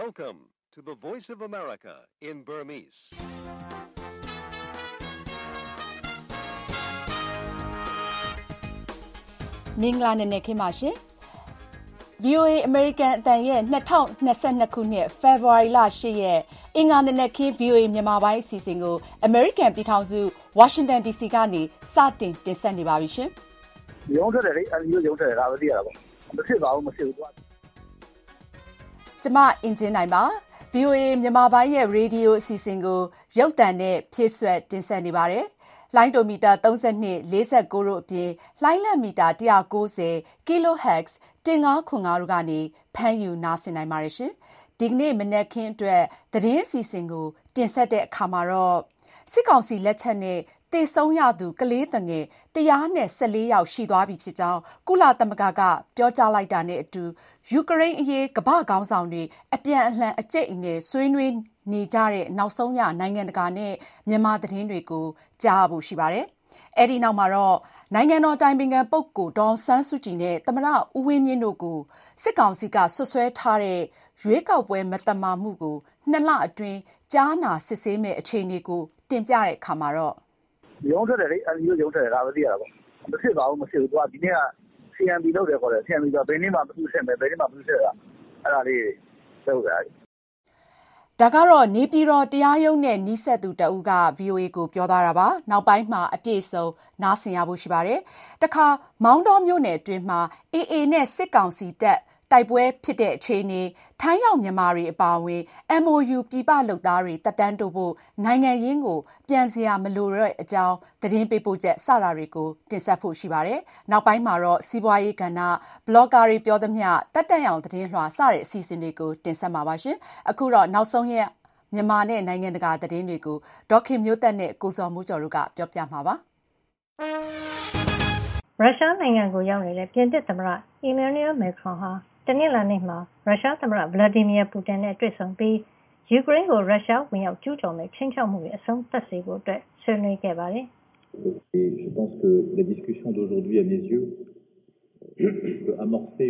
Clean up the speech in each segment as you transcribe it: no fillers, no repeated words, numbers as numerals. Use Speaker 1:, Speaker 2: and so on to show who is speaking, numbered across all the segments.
Speaker 1: Welcome to the Voice of America in Burmese.
Speaker 2: ။မင်္ဂလာနေ့ခင်ပါရှင်။ VOA American အတန်ရဲ့2022ခုနှစ် February လ8ရက်အင်္ဂါနေ့ခင်း VOA မြန်မာပိုင်းအစီအစဉ်ကို American ပြည်ထောင်စု Washington DC ကနေစတင်တင်ဆက်နေပါပြီရှင်
Speaker 3: ။ရုံးထွက်တယ်လေအဲဒီရုံးထွက်တယ်ဒါပဲသိရတာပေါ့။မဖြစ်ပါဘူးမဖြစ်ဘူး
Speaker 2: ။ကျမအင်ဂျင်နိုင်ပါ။ VOA မြန်မာပိုင်းရဲ့ Radio အစီအစဉ်ကိုရုပ်သံနဲ့ဖြည့်ဆွတ်တင်ဆက်နေပါတယ်။လိုင်းဒိုမီတာ32 49တို့အပြင်လိုင်းလတ်မီတာ190 kHz 1505တို့ကနေဖမ်းယူနားဆင်နိုင်ပါတယ်ရှင်။ဒီကနေ့မနက်ခင်းအတွက်သတင်းအစီအစဉ်ကိုတင်ဆက်တဲ့အခါမှာတော့စစ်ကောင်စီလက်ချက်နဲ့သေဆုံးရသူကလေးငယ်114ယောက်ရှိသွားပြီဖြစ်ကြောင်းကုလသမဂ္ဂကပြောကြားလိုက်တာနဲ့အတူယူကရိန်းအရေးကမ္ဘာ့ခေါင်းဆောင်တွေအပြန်အလှန်အကျိတ်အနယ်ဆွေးနွေးနေကြတဲ့နောက်ဆုံးရနိုင်ငံတကာနဲ့မြန်မာသတင်းတွေကိုကြားဖို့ရှိပါတယ်။အဲဒီနောက်မှာတော့နိုင်ငံတော်တိုင်ပင်ခံပုဂ္ဂိုလ်ဒေါ်ဆန်းစုကြည်နဲ့သမ္မတဦးဝင်းမြင့်တို့ကိုစစ်ကောင်စီကဆွဆွဲထားတဲ့ရွေးကောက်ပွဲမတမာမှုကို2လအတွင်းကြားနာစစ်ဆေးမဲ့အခြေအနေကိုတင်ပြတဲ့အခါမှာတော့
Speaker 3: ရုံးထွက်တယ်လေအဲဒီရုံးထွက်တယ်ဒါပဲသိရတာပေါ့မဖြစ်ပါဘူးမဖြစ်ဘူးသူကဒီနေ့က CMB လုပ်တယ်ခေါ်တယ် CMB ဆိုဘယ်နေ့မှမပြုဆက်မယ်ဘယ်နေ့မှမပြုဆက်တာအဲ့ဒါလေးလုပ်ကြတယ်
Speaker 2: ဒါကတော့နေပြည်တော်တရားရုံးနဲ့နီးစပ်သူတဦးက VOA ကိုပြောသွားတာပါ။နောက်ပိုင်းမှာအပြည့်အစုံနားဆင်ရဖို့ရှိပါတယ်။တခါမောင်းတောမြို့နယ်အတွင်းမှာ AA နဲ့စစ်ကောင်စီတပ်တိုက်ပွဲဖြစ်တဲ့အခြေအနေထိုင်းရောက်မြန်မာတွေအပါအဝင် MOU ပြည်ပလုပ်သားတွေတက်တန်းတိုးဖို့နိုင်ငံရင်းကိုပြန်စရာမလိုတဲ့အကြောင်းသတင်းပေးပို့ချက်စတာတွေကိုတင်ဆက်ဖို့ရှိပါတယ်။နောက်ပိုင်းမှာတော့စီးပွားရေးကဏ္ဍဘလော့ဂါတွေပြောသမျှတက်တက်အောင်သတင်းလွှာစတဲ့အစီအစဉ်တွေကိုတင်ဆက်မှာပါရှင်။အခုတော့နောက်ဆုံးရက်မြန်မာနဲ့နိုင်ငံတကာသတင်းတွေကိုဒေါခင်မျိုးသက်နဲ့ကိုစော်မိုးကျော်တို့ကပြောပြမှာပါ
Speaker 4: ။ရုရှားနိုင်ငံကိုရောက်နေတဲ့ပြင်သစ်သမ္မတအီမန်နျူယ်မက်ခရွန်ဟာတနင်္လာနေ့မှာရုရှားသမ္မတဗလာဒီမီယာပူတင်နဲ့တွေ့ဆုံပြီးယူကရိန်းကိုရုရှားဝင်ရောက်ကျူးကျော်မဲ့ချင်းချောက်မှုတွေအဆုံးသတ်စေဖို့အတွက်ဆွေးနွေးခဲ့ပါတယ်။
Speaker 5: Je pense que la discussion d'aujourd'hui à mes yeux peut amorcer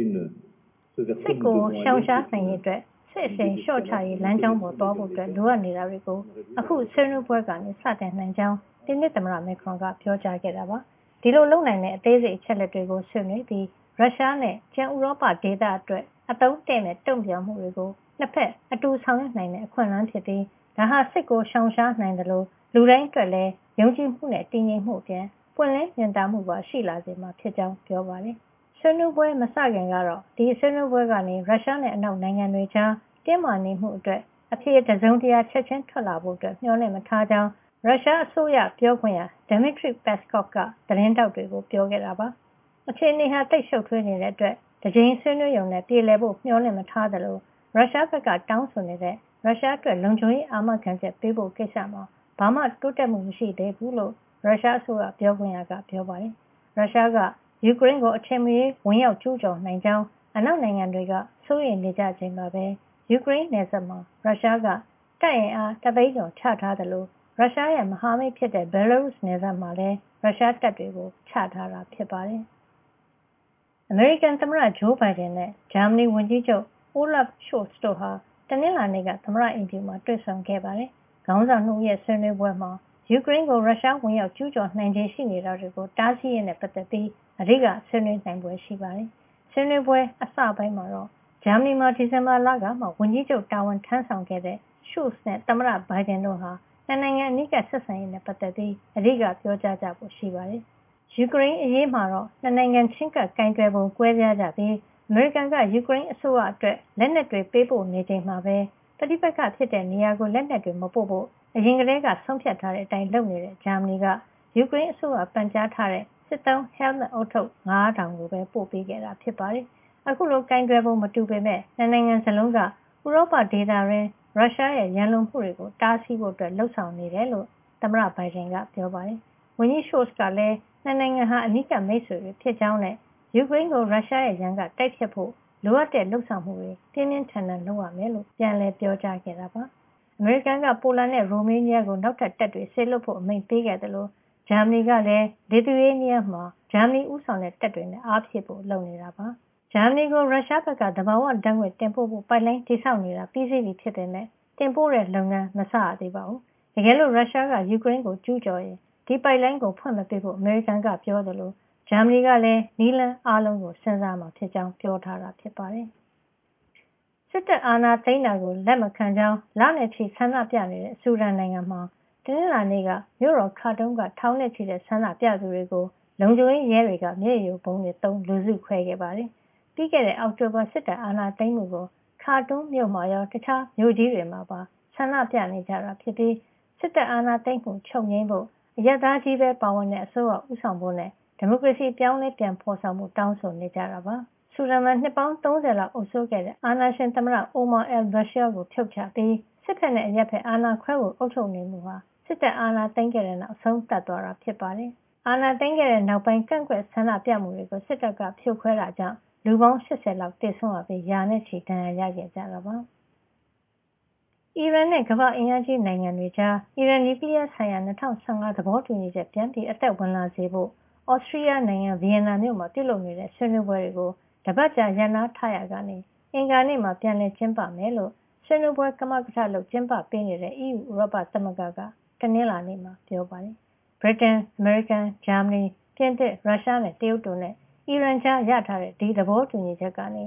Speaker 5: ce vers quoi nous devons aller.
Speaker 4: ရှောင်ရှားနိုင်ရေးအတွက်စစ်အရှင်ရှော့ချရေးလမ်းကြောင်းပေါ်သွားဖို့အတွက်လိုအပ်နေတာတွေကိုအခုဆွေးနွေးပွဲကနေစတင်နိုင်ကြောင်းပြင်သစ်သမ္မတမက်ခရွန်ကပြောကြားခဲ့တာပါ။ဒီလိုလုပ်နိုင်တဲ့အသေးစိတ်အချက်လက်တွေကိုဆွေးနွေးပြီးရုရှားနဲ့ကျန်ဥရောပဒေသအတွက်အသုံးတည့်မဲ့တုံ့ပြန်မှုတွေကိုနှစ်ဖက်အတူဆောင်ရွက်နိုင်တဲ့အခွင့်အလမ်းဖြစ်ပြီးဒါဟာစစ်ကိုရှောင်ရှားနိုင်တယ်လို့လူတိုင်းအတွက်လည်းယုံကြည်မှုနဲ့တည်ငြိမ်မှုအပြင်ပွင့်လင်းမြင်သာမှုပါရှိလာစေမှာဖြစ်ကြောင်းပြောပါတယ်။ဆွေးနွေးပွဲမစခင်ကတော့ဒီဆွေးနွေးပွဲကနေရုရှားနဲ့အနောက်နိုင်ငံတွေကြားတင်းမာနေမှုအတွက်အဖြစ်တစုံတရာချက်ချင်းထွက်လာဖို့အတွက်မျှော်လင့်မထားကြောင်းရုရှားအစိုးရပြောခွင့်ရ Dmitry Peskov ကသတင်းတောက်တွေကိုပြောခဲ့တာပါ။အခြေအနေဟာတိတ်ရှုပ်ထွေးနေတဲ့အတွက်တကြိမ်ဆွေးနွေးရုံနဲ့ပြေလည်ဖို့မျှော်လင့်မထားသလိုရုရှားဘက်ကတောင်းဆိုနေတဲ့ရုရှားအတွက်လုံခြုံရေးအာမခံချက်ပေးဖို့ကိစ္စမှာဘာမှတိုးတက်မှုမရှိသေးဘူးလို့ရုရှားအစိုးရပြောခွင့်ရကပြောပါတယ်။ရုရှားကယူကရိန်းကိုအထင်မကြီးဝင်ရောက်ကျူးကျော်နိုင်ကြောင်းအနောက်နိုင်ငံတွေကစိုးရိမ်နေကြချိန်မှာပဲယူကရိန်းနယ်စပ်မှာရုရှားကတပ်အင်အားတသိန်းကျော်ချထားတယ်လို့ရုရှားရဲ့မဟာမိတ်ဖြစ်တဲ့ဘယ်လာရုစ်နယ်စပ်မှာလည်းရုရှားတပ်တွေကိုချထားတာဖြစ်ပါတယ်။အမေရိကန်သမ္မတဂျိုးဘိုင်ဒန်နဲ့ဂျာမနီဝန်ကြီးချုပ်အိုလဖ်ရှို့စ်တို့ဟာတနင်္လာနေ့ကသမ္မတအင်ဖြူမှာတွေ့ဆုံခဲ့ပါတယ်။ခေါင်းဆောင်နှစ်ဦးရဲ့ဆွေးနွေးပွဲမှာယူကရိန်းကိုရုရှားဝင်ရောက်ကျူးကျော်နိုင်ခြေရှိနေတာတွေကိုတားဆီးရေးနဲ့ပတ်သက်ပြီးအဓိကဆွေးနွေးနိုင်ပွဲရှိပါတယ်။ဆွေးနွေးပွဲအစပိုင်းမှာတော့ဂျာမနီမှာဒီဇင်ဘာလကမှဝန်ကြီးချုပ်တာဝန်ထမ်းဆောင်ခဲ့တဲ့ရှို့စ်နဲ့သမ္မတဘိုင်ဒန်တို့ဟာနိုင်ငံအနီးကပ်ဆက်ဆံရေးနဲ့ပတ်သက်ပြီးအဓိကပြောကြားကြဖို့ရှိပါတယ်။ယူကရိန်းအရေးမှာတော့နိုင်ငံချင်းကပ်ကင်တွယ်ပုံကွဲပြားကြပြီးအမေရိကန်ကယူကရိန်းအစိုးရအတွက်လက်နက်တွေပေးပို့နေချိန်မှာပဲပဋိပက္ခဖြစ်တဲ့နေရာကိုလက်နက်တွေမပို့ဖို့အရင်ကတည်းကဆုံးဖြတ်ထားတဲ့အတိုင်းလုပ်နေတဲ့ဂျာမနီကယူကရိန်းအစိုးရပန်ကြားထားတဲ့စစ်သုံး helmet အုပ်ထုပ်9000ကိုပဲပို့ပေးခဲ့တာဖြစ်ပါတယ်။အခုလိုကင်တွယ်ပုံမတူပေမဲ့နိုင်ငံစလုံးကဥရောပဒေသရင်းရုရှားရဲ့ရန်လိုမှုတွေကိုတားဆီးဖို့အတွက်လှုံ့ဆော်နေတယ်လို့သမ္မတဘိုင်ဒန်ကပြောပါတယ်။ဝန်ကြီးရှို့စ်ကလည်းနိုင်ငံဟာအနီးကပ်မိတ်ဆွေတွေဖြစ်ကြောင်းနဲ့ယူကရိန်းကိုရုရှားရဲ့ရန်ကတိုက်ဖြတ်ဖို့လိုအပ်တဲ့လှုံ့ဆော်မှုတွေပြင်းပြင်းထန်ထန်လုပ်ရမယ်လို့ပြန်လည်ပြောကြားခဲ့တာပါ။အမေရိကန်ကပိုလန်နဲ့ရိုမေးနီးယားကိုနောက်ထပ်တပ်တွေဆေးလွှတ်ဖို့အမိန့်ပေးခဲ့တယ်လို့ဂျာမနီကလည်းလီသူယေးနီးယားမှာဂျာမနီဦးဆောင်တဲ့တပ်တွေနဲ့အားဖြည့်ဖို့လုပ်နေတာပါဂျာမနီကိုရုရှားဘက်ကသဘာဝဓာတ်ငွေ့တင်ပို့ဖို့ပိုက်လိုင်းတည်ဆောက်နေတာပြီးစီးပြီဖြစ်ပေမဲ့တင်ပို့တဲ့လုပ်ငန်းမစရသေးပါဘူး။တကယ်လို့ရုရှားကယူကရိန်းကိုကျူးကျော်ရင်ဒီပိုက်လိုင်းကိုဖွင့်မပေးဖို့အမေရိကန်ကပြောသလိုဂျာမနီကလည်းနည်းလမ်းအားလုံးကိုစဉ်းစားမှာဖြစ်ကြောင်းပြောထားတာဖြစ်ပါတယ်။စစ်တပ်အာဏာသိမ်းတာကိုလက်မခံကြောင်းလနဲ့ချီဆန္ဒပြနေတဲ့ဆူဒန်နိုင်ငံမှာတနင်္လာနေ့ကမြို့တော်ခါတုံးကထောင်နဲ့ချီတဲ့ဆန္ဒပြသူတွေကိုလုံခြုံရေးရဲတွေကမျက်ရည်ယိုဗုံးတွေသုံးလူစုခွဲခဲ့ပါတယ်။ပြီးခဲ့တဲ့အောက်တိုဘာစစ်တပ်အာဏာသိမ်းမှုကိုခါတုံးမြို့မှာရောတခြားမြို့ကြီးတွေမှာပါဆန္ဒပြနေကြတာဖြစ်ပြီးစစ်တပ်အာဏာသိမ်းမှုချုပ်ငြိမ်းဖို့အရပ်သားကြီးပဲပါဝင်တဲ့အစိုးရဦးဆောင်ဖို့နဲ့ဒီမိုကရေစီပြောင်းလဲပြန်ဖော်ဆောင်မှုတောင်းဆိုနေကြတာပါ။ဆူဒန်မှာနှစ်ပေါင်း30လောက်အုပ်စိုးခဲ့တဲ့အာဏာရှင်သမ္မတအိုမာအယ်ဘရှာကိုဖြုတ်ချပြီးစစ်ဖက်နဲ့အရက်ဖက်အာဏာခွဲဖို့အုပ်ချုပ်နေမှုဟာစစ်တပ်အာဏာသိမ်းခဲ့တဲ့နောက်အဆုံးသတ်သွားတာဖြစ်ပါတယ်။အာဏာသိမ်းခဲ့တဲ့နောက်ပိုင်းကန့်ကွက်ဆန္ဒပြမှုတွေကိုစစ်တပ်ကဖြိုခွဲတာကြောင့်လူပေါင်း80လောက်သေဆုံးရပြီးရာနဲ့ချီဒဏ်ရာရခဲ့ကြတာပါ။အီရန်နဲ့ကမ္ဘာ့အင်အားကြီးနိုင်ငံတွေကြားအီရန်နျူကလ িয়ার ဆိုင်ရာ2015သဘောတူညီချက်ပြန်ပြီးအသက်ဝင်လာစေဖို့ဩစတြီးယားနိုင်ငံဗီယက်နမ်မြို့မှာပြုလုပ်နေတဲ့ဆွေးနွေးပွဲတွေကိုတပတ်ကြာရပ်နားထားရကနေအင်္ဂါနေ့မှာပြန်လည်ကျင်းပမယ်လို့ဆွေးနွေးပွဲကမကထလုပ်ကျင်းပပေးနေတဲ့ EU ဥရောပသမဂ္ဂကတနင်္လာနေ့မှာပြောပါတယ်။ ဗြိတိန်၊အမေရိကန်၊ဂျာမနီ၊ပြင်သစ်၊ရုရှားနဲ့တရုတ်တို့နဲ့အီရန်ကြားရထားတဲ့ဒီသဘောတူညီချက်ကနေ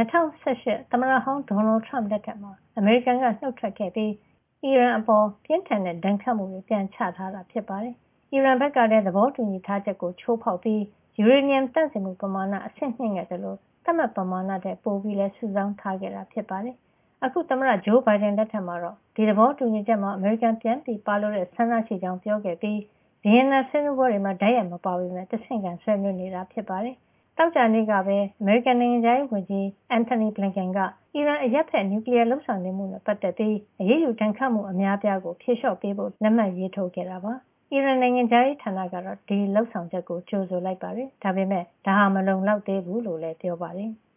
Speaker 4: 2018သမ္မတဟောင်းဒေါ်နယ်ထရမ့်လက်ထက်မှာအမေရိကန်ကနှုတ်ထွက်ခဲ့ပြီးအီရန်အပေါ်ပြင်းထန်တဲ့ဒဏ်ခတ်မှုတွေပြန်ချထားတာဖြစ်ပါတယ်။အီရန်ဘက်ကလည်းသဘောတူညီထားချက်ကိုချိုးဖောက်ပြီးယူရေနီယံသန့်စင်မှုပမာဏအဆင့်မြင့်ခဲ့တယ်လို့သတ်မှတ်ပမာဏထက်ပိုပြီးလဲစုဆောင်းထားခဲ့တာဖြစ်ပါတယ်။အခုသမ္မတဂျိုးဘိုင်ဒန်လက်ထက်မှာတော့ဒီသဘောတူညီချက်မှာအမေရိကန်ပြန်ပြီးပါလို့တဲ့ဆန္ဒရှိကြောင်းပြောခဲ့ပြီးဗီယက်နမ်ဆွေးနွေးပွဲတွေမှာတိုက်ရိုက်မပါပေမဲ့တဆင့်ခံဆွေးနွေးနေတာဖြစ်ပါတယ်။တောက်ကြနေ့ကပဲအမေရိကန်နိုင်ငံသားရေးဝန်ကြီးအန်ထိုနီဘလင်ကန်ကအီရန်အရက်ဖက်နျူကလ িয়ার လှုပ်ဆောင်နေမှုနဲ့ပတ်သက်ပြီးအရေးယူဒဏ်ခတ်မှုအများပြားကိုဖြေလျှော့ပေးဖို့လက်မှတ်ရေးထိုးခဲ့တာပါ။အီရန်နိုင်ငံသားရေးဌာနကတော့ဒီလှုပ်ဆောင်ချက်ကိုကြိုဆိုလိုက်ပါတယ်။ဒါပေမဲ့ဒါဟာမလုံလောက်သေးဘူးလို့လည်းပြောပါတယ်။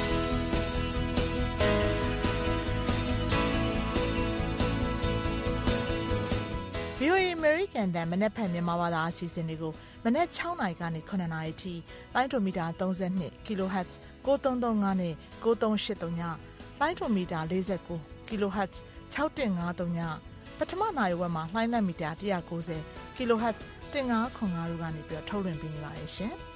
Speaker 6: VOA American တန်မနက်ဖြန်မြန်မာဘာသာအစီအစဉ်တွေကိုမနက်6နာရီကနေ9နာရီထိလိုင်းဒိုမီတာ32 kHz 9335နဲ့9383ညလိုင်းဒိုမီတာ49 kHz 6153ညပထမနာရီဝက်မှာလိုင်းလက်မီတာ190 kHz 1505တို့ကနေပြီးထုတ်လွှင့်ပေးနေပါတယ်ရှင်။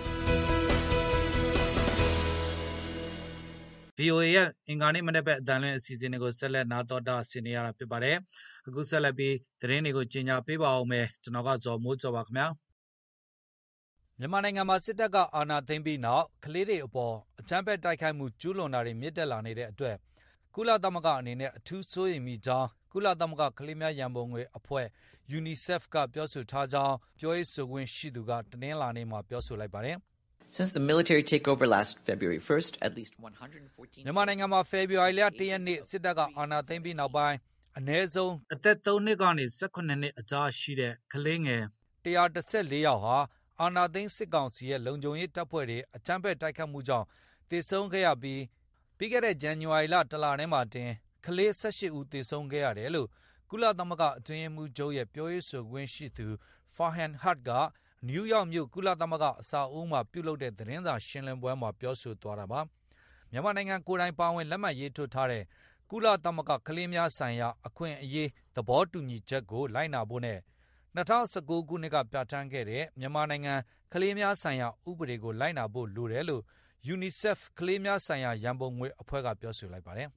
Speaker 7: VOA ရဲ့အင်္ဂါနေ့မနေ့ဘက်အတန်လွင့်အစီအစဉ်တွေကိုဆက်လက်နားတော်တာဆင်နေရတာဖြစ်ပါတယ်။အခုဆက်လက်ပြီးသတင်းတွေကိုကြီးညာပေးပါအောင်မယ်။ကျွန်တော်ကဇော်မိုးကျော်ပါခင်ဗျာ။မြန်မာနိုင်ငံမှာစစ်တပ်ကအာဏာသိမ်းပြီးနောက်ကလေးတွေအပေါ်အကြမ်းဖက်တိုက်ခိုက်မှုကျူးလွန်တာတွေမြင့်တက်လာနေတဲ့အတွက်ကုလသမဂ္ဂအနေနဲ့အထူးစိုးရိမ်မိကြောင်းကုလသမဂ္ဂကလေးများရန်ပုံငွေအဖွဲ့ UNICEF ကပြောဆိုထားကြောင်းပြောရေးဆိုခွင့်ရှိသူကတနင်္လာနေ့မှာပြောဆိုလိုက်ပါတယ်။
Speaker 8: Since the military takeover last February 1st, at least 114
Speaker 7: မြန်မာနိုင်ငံမှာဖေဖော်ဝါရီလ1ရက်နေ့စစ်တပ်ကအာဏာသိမ်းပြီးနောက်ပိုင်းအနည်းဆုံးအသက်3နှစ်ကနေ18နှစ်အကြားရှိတဲ့ကလေးငယ်114ယောက်ဟာအာဏာသိမ်းစစ်ကောင်စီရဲ့လုံခြုံရေးတပ်ဖွဲ့တွေအကြမ်းဖက်တိုက်ခတ်မှုကြောင့်သေဆုံးခဲ့ရပြီးခဲ့တဲ့ဇန်နဝါရီလတလထဲမှာတင်ကလေး18ဦးသေဆုံးခဲ့ရတယ်လို့ကုလသမဂ္ဂအတွင်းရေးမှူးချုပ်ရဲ့ပြောရေးဆိုခွင့်ရှိသူ Farhan Haq ကနယူးယောက်မြို့ကုလသမဂ္ဂအဆောက်အဦမှာပြုလုပ်တဲ့သတင်းစာရှင်းလင်းပွဲမှာပြောဆိုသွားတာပါမြန်မာနိုင်ငံကိုယ်တိုင်ပါဝင်လက်မှတ်ရေးထိုးထားတဲ့ကုလသမဂ္ဂကလေးများဆိုင်ရာအခွင့်အရေးသဘောတူညီချက်ကိုလိုက်နာဖို့နဲ့2019ခုနှစ်ကပြဋ္ဌာန်းခဲ့တဲ့မြန်မာနိုင်ငံကလေးများဆိုင်ရာဥပဒေကိုလိုက်နာဖို့လိုတယ်လို့ UNICEF ကလေးများဆိုင်ရာရန်ပုံငွေအဖွဲ့ကပြောဆိုလိုက်ပါတယ်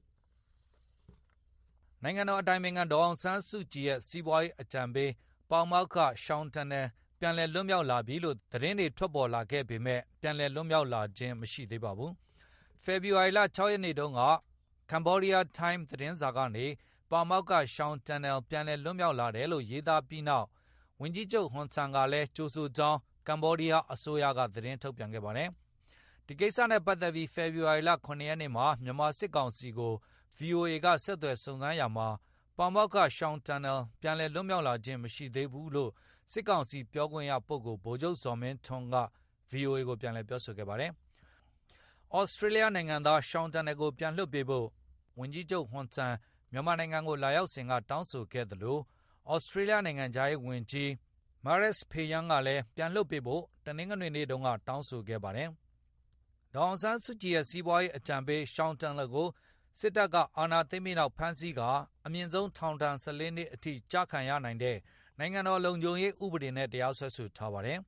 Speaker 7: နိုင်ငံတော်အတိုင်ပင်ခံဒေါ်အောင်ဆန်းစုကြည်ရဲ့စီးပွားရေးအကြံပေးပေါမောက္ခရှောင်းတန်နယ်ပြန်လည်လွတ်မြောက်လာပြီလို့သတင်းတွေထွက်ပေါ်လာခဲ့ပေမဲ့ပြန်လည်လွတ်မြောက်လာခြင်းမရှိသေးပါဘူး။ဖေဖော်ဝါရီလ6ရက်နေ့တုန်းက Cambodia Time သတင်းစာကနေပေါမောက္ခရှောင်းတန်နယ်ပြန်လည်လွတ်မြောက်လာတယ်လို့ရေးသားပြီးနောက်ဝန်ကြီးချုပ်ဟွန်ဆန်ကလည်းကြိုဆိုကြောင်းကမ်ဘောဒီးယားအစိုးရကသတင်းထုတ်ပြန်ခဲ့ပါတယ်။ဒီကိစ္စနဲ့ပတ်သက်ပြီးဖေဖော်ဝါရီလ9ရက်နေ့မှာမြန်မာစစ်ကောင်စီကို VOA ကဆက်သွယ်စုံစမ်းရာမှာပေါမောက္ခရှောင်းတန်နယ်ပြန်လည်လွတ်မြောက်လာခြင်းမရှိသေးဘူးလို့စစ်ကောင်စီပြောခွင့်ရပုဂ္ဂိုလ်ဗိုလ်ချုပ်ဇော်မင်းထွန်းက VOA ကိုပြန်လည်ပြောဆိုခဲ့ပါတယ်။ဩစတြေးလျနိုင်ငံသားရှောင်းတန်နယ်ကိုပြန်လွှတ်ပေးဖို့ဝန်ကြီးချုပ်ဟွန်ဆန်မြန်မာနိုင်ငံကိုလာရောက်စဉ်ကတောင်းဆိုခဲ့သလိုဩစတြေးလျနိုင်ငံသားရေးဝန်ကြီးမာရက်စ်ဖေယန်ကလည်းပြန်လွှတ်ပေးဖို့တနင်္ဂနွေနေ့တုန်းကတောင်းဆိုခဲ့ပါတယ်ဒေါ်အောင်ဆန်းစုကြည်ရဲ့စီးပွားရေးအကြံပေးရှောင်းတန်လက်ကိုစစ်တပ်ကအာဏာသိမ်းပြီးနောက်ဖမ်းဆီးကအမြင့်ဆုံးထောင်ဒဏ်14 နှစ်အထိကျခံရနိုင်တဲ့နိုင်ငံတော်လုံခြုံရေးဥပဒေနဲ့တရားစွဲဆိုထားပါတယ်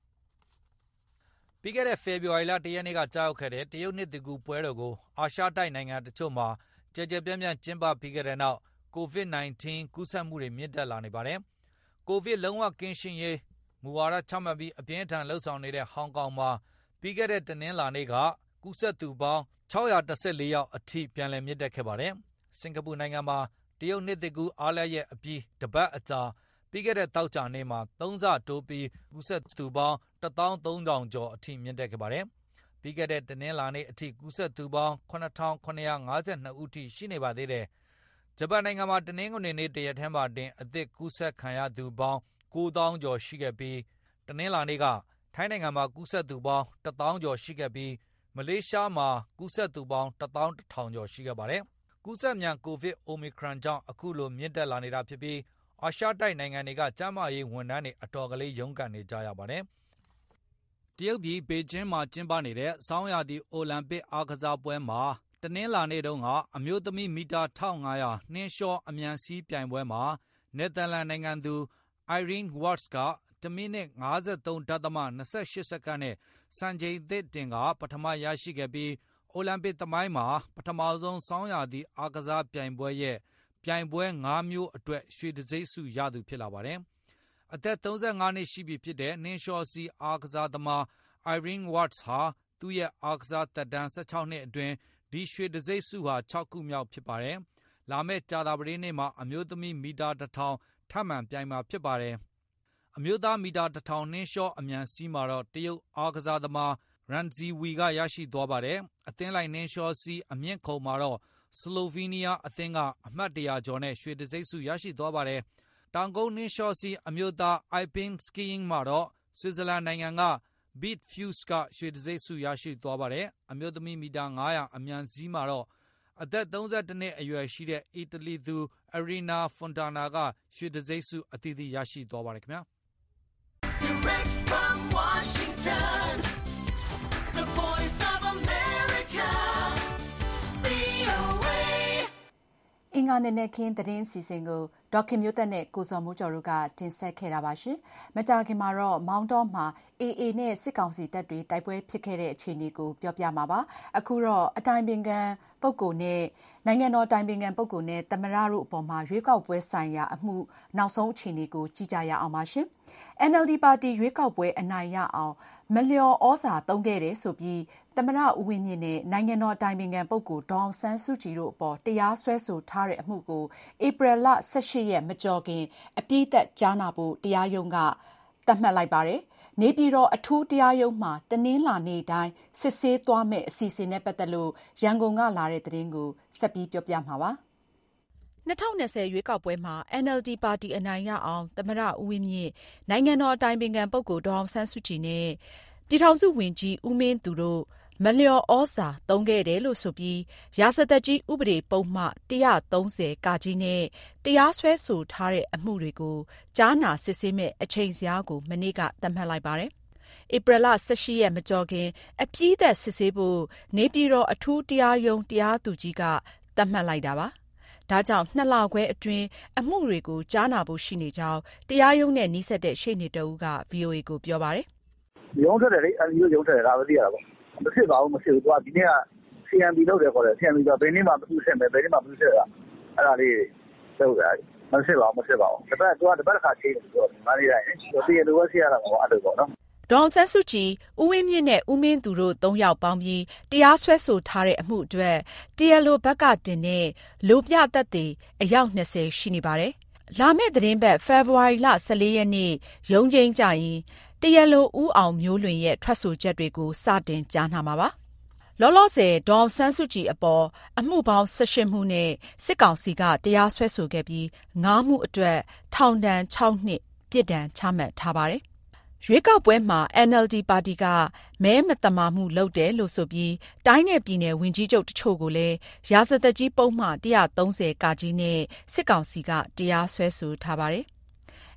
Speaker 7: ။ပြီးခဲ့တဲ့ဖေဖော်ဝါရီလ1 ရက်နေ့ကကြားရောက်ခဲ့တဲ့တရုတ်နှစ်သစ်ကူးပွဲတော်ကိုအာရှတိုက်နိုင်ငံတချို့မှာကြဲကြဲပြန့်ပြန့်ကျင်းပပြီးခဲ့တဲ့နောက် COVID-19 ကူးစက်မှုတွေမြင့်တက်လာနေပါတယ်။ ကိုဗစ်လုံးဝကင်းရှင်းရေးမူဝါဒချမှတ်ပြီးအပြင်းထန်လှုပ်ဆောင်နေတဲ့ဟောင်ကောင်မှာပြီးခဲ့တဲ့တနင်္လာနေ့ကကူးစက်သူပေါင်း614 ယောက်အထိပြန်လည်မြင့်တက်ခဲ့ပါတယ်။စင်ကာပူနိုင်ငံမှာတရုတ်နှစ်သစ်ကူးအားလပ်ရက်အပြီးတပတ်အကြာပြီးခဲ့တဲ့သောကြာနေ့မှာ3 ဆတိုးပြီးကူးစက်သူပေါင်း13,000 ကျော်အထိမြင့်တက်ခဲ့ပါတယ်။ပြီးခဲ့တဲ့တနင်္လာနေ့အထိကူးစက်သူပေါင်း9,752 ဦးထိရှိနေပါသေးတယ်။ဂျပန်နိုင်ငံမှာတနင်္ဂနွေနေ့တရက်ထဲမှာတင်အသစ်ကူးစက်ခံရသူပေါင်း9,000 ကျော်ရှိခဲ့ပြီးတနင်္လာနေ့ကထိုင်းနိုင်ငံမှာကူးစက်သူပေါင်း1,000 ကျော်ရှိခဲ့ပြီးမလေးရှားမှာကူးစက်သူပေါင်း11,000 ကျော်ရှိခဲ့ပါတယ်။ကူးစက်မြန်ကိုဗစ်အိုမီခရန်ကြောင့်အခုလိုမြင့်တက်လာနေတာဖြစ်ပြီးအာရှတိုက်နိုင်ငံတွေကကျန်းမာရေးဝန်ထမ်းတွေအတော်ကလေးရုန်းကန်နေကြရပါတယ်။တရုတ်ပြည်ဘေကျင်းမှာကျင်းပနေတဲ့ဆောင်းရာသီအိုလံပစ်အားကစားပွဲမှာတနင်္လာနေ့တုန်းကအမျိုးသမီးမီတာ1500နှင်းလျှောအမြန်စီးပြိုင်ပွဲမှာနယ်သာလန်နိုင်ငံသူ Irene Wust က1 မိနစ် 53.28 စက္ကန့်နဲ့စံချိန်သစ်တင်ကပထမရရှိခဲ့ပြီးအိုလံပစ်သမိုင်းမှာပထမဆုံးဆောင်းရာသီအားကစားပြိုင်ပွဲရဲ့ပြိုင်ပွဲ5 မျိုးအတွက်ရွှေတံဆိပ်ဆုရသူဖြစ်လာပါတယ်။အသက်35 နှစ်ရှိပြီဖြစ်တဲ့နှင်းလျှောစီးအားကစားသမား Irene Wust ဟာသူ့ရဲ့အားကစားသက်တမ်း16 နှစ်အတွင်းဒီရွှေတံဆိပ်ဆုဟာ6 ခုမြောက်ဖြစ်ပါတယ်။လာမယ့်ကြာသပတေးနေ့မှာအမျိုးသမီးမီတာ1000ထပ်မံပြိုင်မှာဖြစ်ပါတယ်။အမျိုးသားမီတာ1000နှင်းလျှောအမြန်စီးမှာတော့တရုတ်အားကစားသမား Ren Zhiwei ကရရှိသွားပါတယ်။အသင်းလိုက်နှင်းလျှောစီးအမြင့်ခုံမှာတော့ဆလိုဗီးနီးယားအသင်းကအမှတ်100ကျော်နဲ့ရွှေတံဆိပ်ဆုရရှိသွားပါတယ်။တောင်ကုန်းနှင်းလျှောစီးအမျိုးသား Alpine Skiing မှာတော့ဆွစ်ဇာလန်နိုင်ငံက Beat Feuz ကရွှေတံဆိပ်ဆုရရှိသွားပါတယ်။အမျိုးသမီးမီတာ900အမြန်စီးမှာတော့အသက်31 နှစ်အရွယ်ရှိတဲ့အီတလီသူ Arina Fontana ကရွှေတံဆိပ်ဆုအသီးသီးရရှိသွားပါတယ်ခင်ဗျာ။
Speaker 9: Direct from Washington, the voice of America, VOA.
Speaker 2: အင်္ဂါနဲ့ခင်းသတင်းစီစဉ်ကိုဒေါက်ခင်မျိုးသက်နဲ့ကိုစော်မိုးကျော်တို့ကတင်ဆက်ခဲ့တာပါရှင်။မကြာခင်မှာတော့မောင်တောမှာ AA နဲ့စစ်ကောင်စီတပ်တွေတိုက်ပွဲဖြစ်ခဲ့တဲ့အခြေအနေကိုပြောပြမှာပါ။အခုတော့အတိုင်ပင်ခံပုဂ္ဂိုလ်နဲ့နိုင်ငံတော်အတိုင်ပင်ခံပုဂ္ဂိုလ်နဲ့သမ္မတတို့အပေါ်မှာရွေးကောက်ပွဲဆိုင်ရာအမှုနောက်ဆုံးအခြေအနေကိုကြည့်ကြရအောင်ပါရှင်။ NLD ပါတီရွေးကောက်ပွဲအနိုင်ရအောင်မလျော်ဩဇာသုံးခဲ့တယ်ဆိုပြီးသမ္မတဦးဝင်းမြင့်နဲ့နိုင်ငံတော်အတိုင်ပင်ခံပုဂ္ဂိုလ်ဒေါ်အောင်ဆန်းစုကြည်တို့အပေါ်တရားစွဲဆိုထားတဲ့အမှုကိုဧပြီလ18 ရက်မကျော်ခင်အပြည့်အစုံကြားနာဖို့တရားရုံးကသတ်မှတ်လိုက်ပါတယ်။နေပြည်တော်အထူးတရားရုံးမှာတနင်္လာနေ့တိုင်းစစ်ဆေးသွားမယ့်အစီအစဉ်နဲ့ပတ်သက်လို့ရန်ကုန်ကလာတဲ့သတင်းကိုဆက်ပြီးပြောပြမှာပါ။2020ရွေးကောက်ပွဲမှာ NLD ပါတီအနိုင်ရအောင်သမ္မတဦးဝင်းမြင့်နိုင်ငံတော်အတိုင်ပင်ခံပုဂ္ဂိုလ်ဒေါ်အောင်ဆန်းစုကြည်နဲ့ပြည်ထောင်စုဝန်ကြီးဦးမင်းသူတို့မလျော်ဩဇာသုံးခဲ့တယ်လို့ဆိုပြီးရာဇသတ်ကြီးဥပဒေပုံမှ130 (က) နဲ့တရားစွဲဆိုထားတဲ့အမှုတွေကိုကြားနာစစ်ဆေးမဲ့အချိန်ဇယားကိုမနေ့ကသတ်မှတ်လိုက်ပါတယ်။ဧပြီလ18 ရက်မကျော်ခင်အပြီးသတ်စစ်ဆေးဖို့နေပြည်တော်အထူးတရားရုံးတရားသူကြီးကသတ်မှတ်လိုက်တာပါ။ဒါကြောင့်2 လခွဲအတွင်းအမှုတွေကိုကြားနာဖို့ရှိနေကြောင်းတရားရုံးနဲ့နီးစပ်တဲ့ရှေ့နေတဦးက VOA ကိုပြောပါတယ်
Speaker 3: ။ရုံးထွက်တယ်လေအဲဒီရုံးထွက်တယ်ဒါပဲသိရတာပေါ့။မဖြစ်ပါဘူးမဖြစ်ဘူး။သူကဒီနေ့က CMB လုပ်တယ်ခေါ်တယ် CMB ကဘယ်နေ့မှမသူ့ဆက်မယ်ဘယ်နေ့မှမသူ့ဆက်တာအဲ့ဒါလေးလုပ်တာမဖြစ်ပါဘူးတပတ်တစ်ခါချိန်တယ်ပြောတယ်မားလေးတိုင်းတည်ရလို့ဆက်ရတာပေါ့အဲ့လိုပေါ့နော်
Speaker 2: ဒေါ်အောင်ဆန်းစုကြည်ဦးဝင်းမြင့်နဲ့ဦးမင်းသူတို့3ယောက်ပေါင်းပြီးတရားစွဲဆိုထားတဲ့အမှုအတွက်တရားလိုဘက်ကတင်တဲ့လိုပြသက်သေအယောက်20ရှိနေပါတယ်။လာမယ့်သတင်းပတ်ဖေဖော်ဝါရီလ14 ရက်နေ့ရုံးချိန်ကြရင်တရားလိုဦးအောင်မျိုးလွင်ရဲ့ထွက်ဆိုချက်တွေကိုစတင်ကြားနာမှာပါ။လောလောဆယ်ဒေါ်အောင်ဆန်းစုကြည်အပေါ်အမှုပေါင်း18 မှုနဲ့စစ်ကောင်စီကတရားစွဲဆိုခဲ့ပြီး9 မှုအတွက်ထောင်ဒဏ်6 နှစ်ပြစ်ဒဏ်ချမှတ်ထားပါတယ်။ရွေးကောက်ပွဲမှာ NLD ပါတီကမဲမသမာမှုလုပ်တယ်လို့ဆိုပြီးတိုင်းနယ်ပြည်နယ်ဝန်ကြီးချုပ်တချို့ကိုလည်းရာဇသတ်ကြီးပုံမှ130 (က) နဲ့စစ်ကောင်စီကတရားစွဲဆိုထားပါတယ်။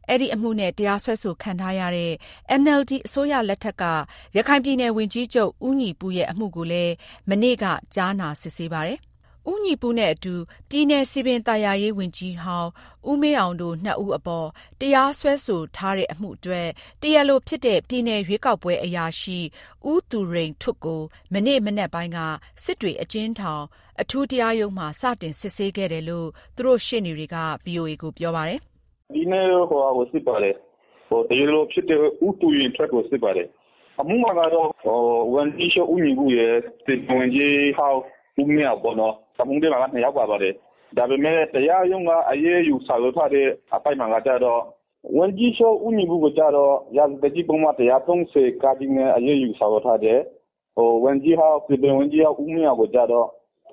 Speaker 2: အဲ့ဒီအမှုနဲ့တရားစွဲဆိုခံထားရတဲ့ NLD အစိုးရလက်ထက်ကရခိုင်ပြည်နယ်ဝန်ကြီးချုပ်ဦးညီပူရဲ့အမှုကိုလည်းမနေ့ကကြားနာစစ်ဆေးပါတယ်။ဦးညီပူနဲ့အတူပြည်နယ်စည်ပင်သာယာရေးဝန်ကြီးဟောင်းဦးမင်းအောင်တို့2ဦးအပေါ်တရားစွဲဆိုထားတဲ့အမှုအတွက်တရားလိုဖြစ်တဲ့ပြည်နယ်ရွေးကောက်ပွဲအရာရှိဦးသူရိန်ထွတ်ကိုမနေ့မနက်ပိုင်းကစစ်တွေအကျဉ်းထောင်အထူးတရားရုံးမှာစတင်စစ်ဆေးခဲ့တယ်လို့သူတို့ရှေ့နေတွေက VOA ကိုပြောပါတယ်
Speaker 10: ။ဒီနေ့ကိုစစ်ပါတယ်။တရားလိုဖြစ်တဲ့ဦးသူရိန်ထွတ်ကိုစစ်ပါတယ်။အမှုမှာကတော့ဝန်ကြီးချုပ်ဦးညီပူရဲ့ဝန်ကြီးဟောင်းဦးမင်းအောင်ပေါ့နော်။အမှုတွေမှာ2ယောက်ပါပါတယ်။ဒါပေမဲ့တရားရုံးကအရေးယူဆောင်ရွက်ထားတဲ့အပိုင်းမှာကြတော့ဝန်ကြီးချုပ်ဦးညီပူကိုကြတော့ရာဇသတ်ကြီးပုံမှန်130ကာဒီနဲ့အရေးယူဆောင်ရွက်ထားတဲ့ဝန်ကြီးဟောင်းပြည်ဝန်ကြီးဟောင်းဦးမင်းအောင်ကိုကြတော့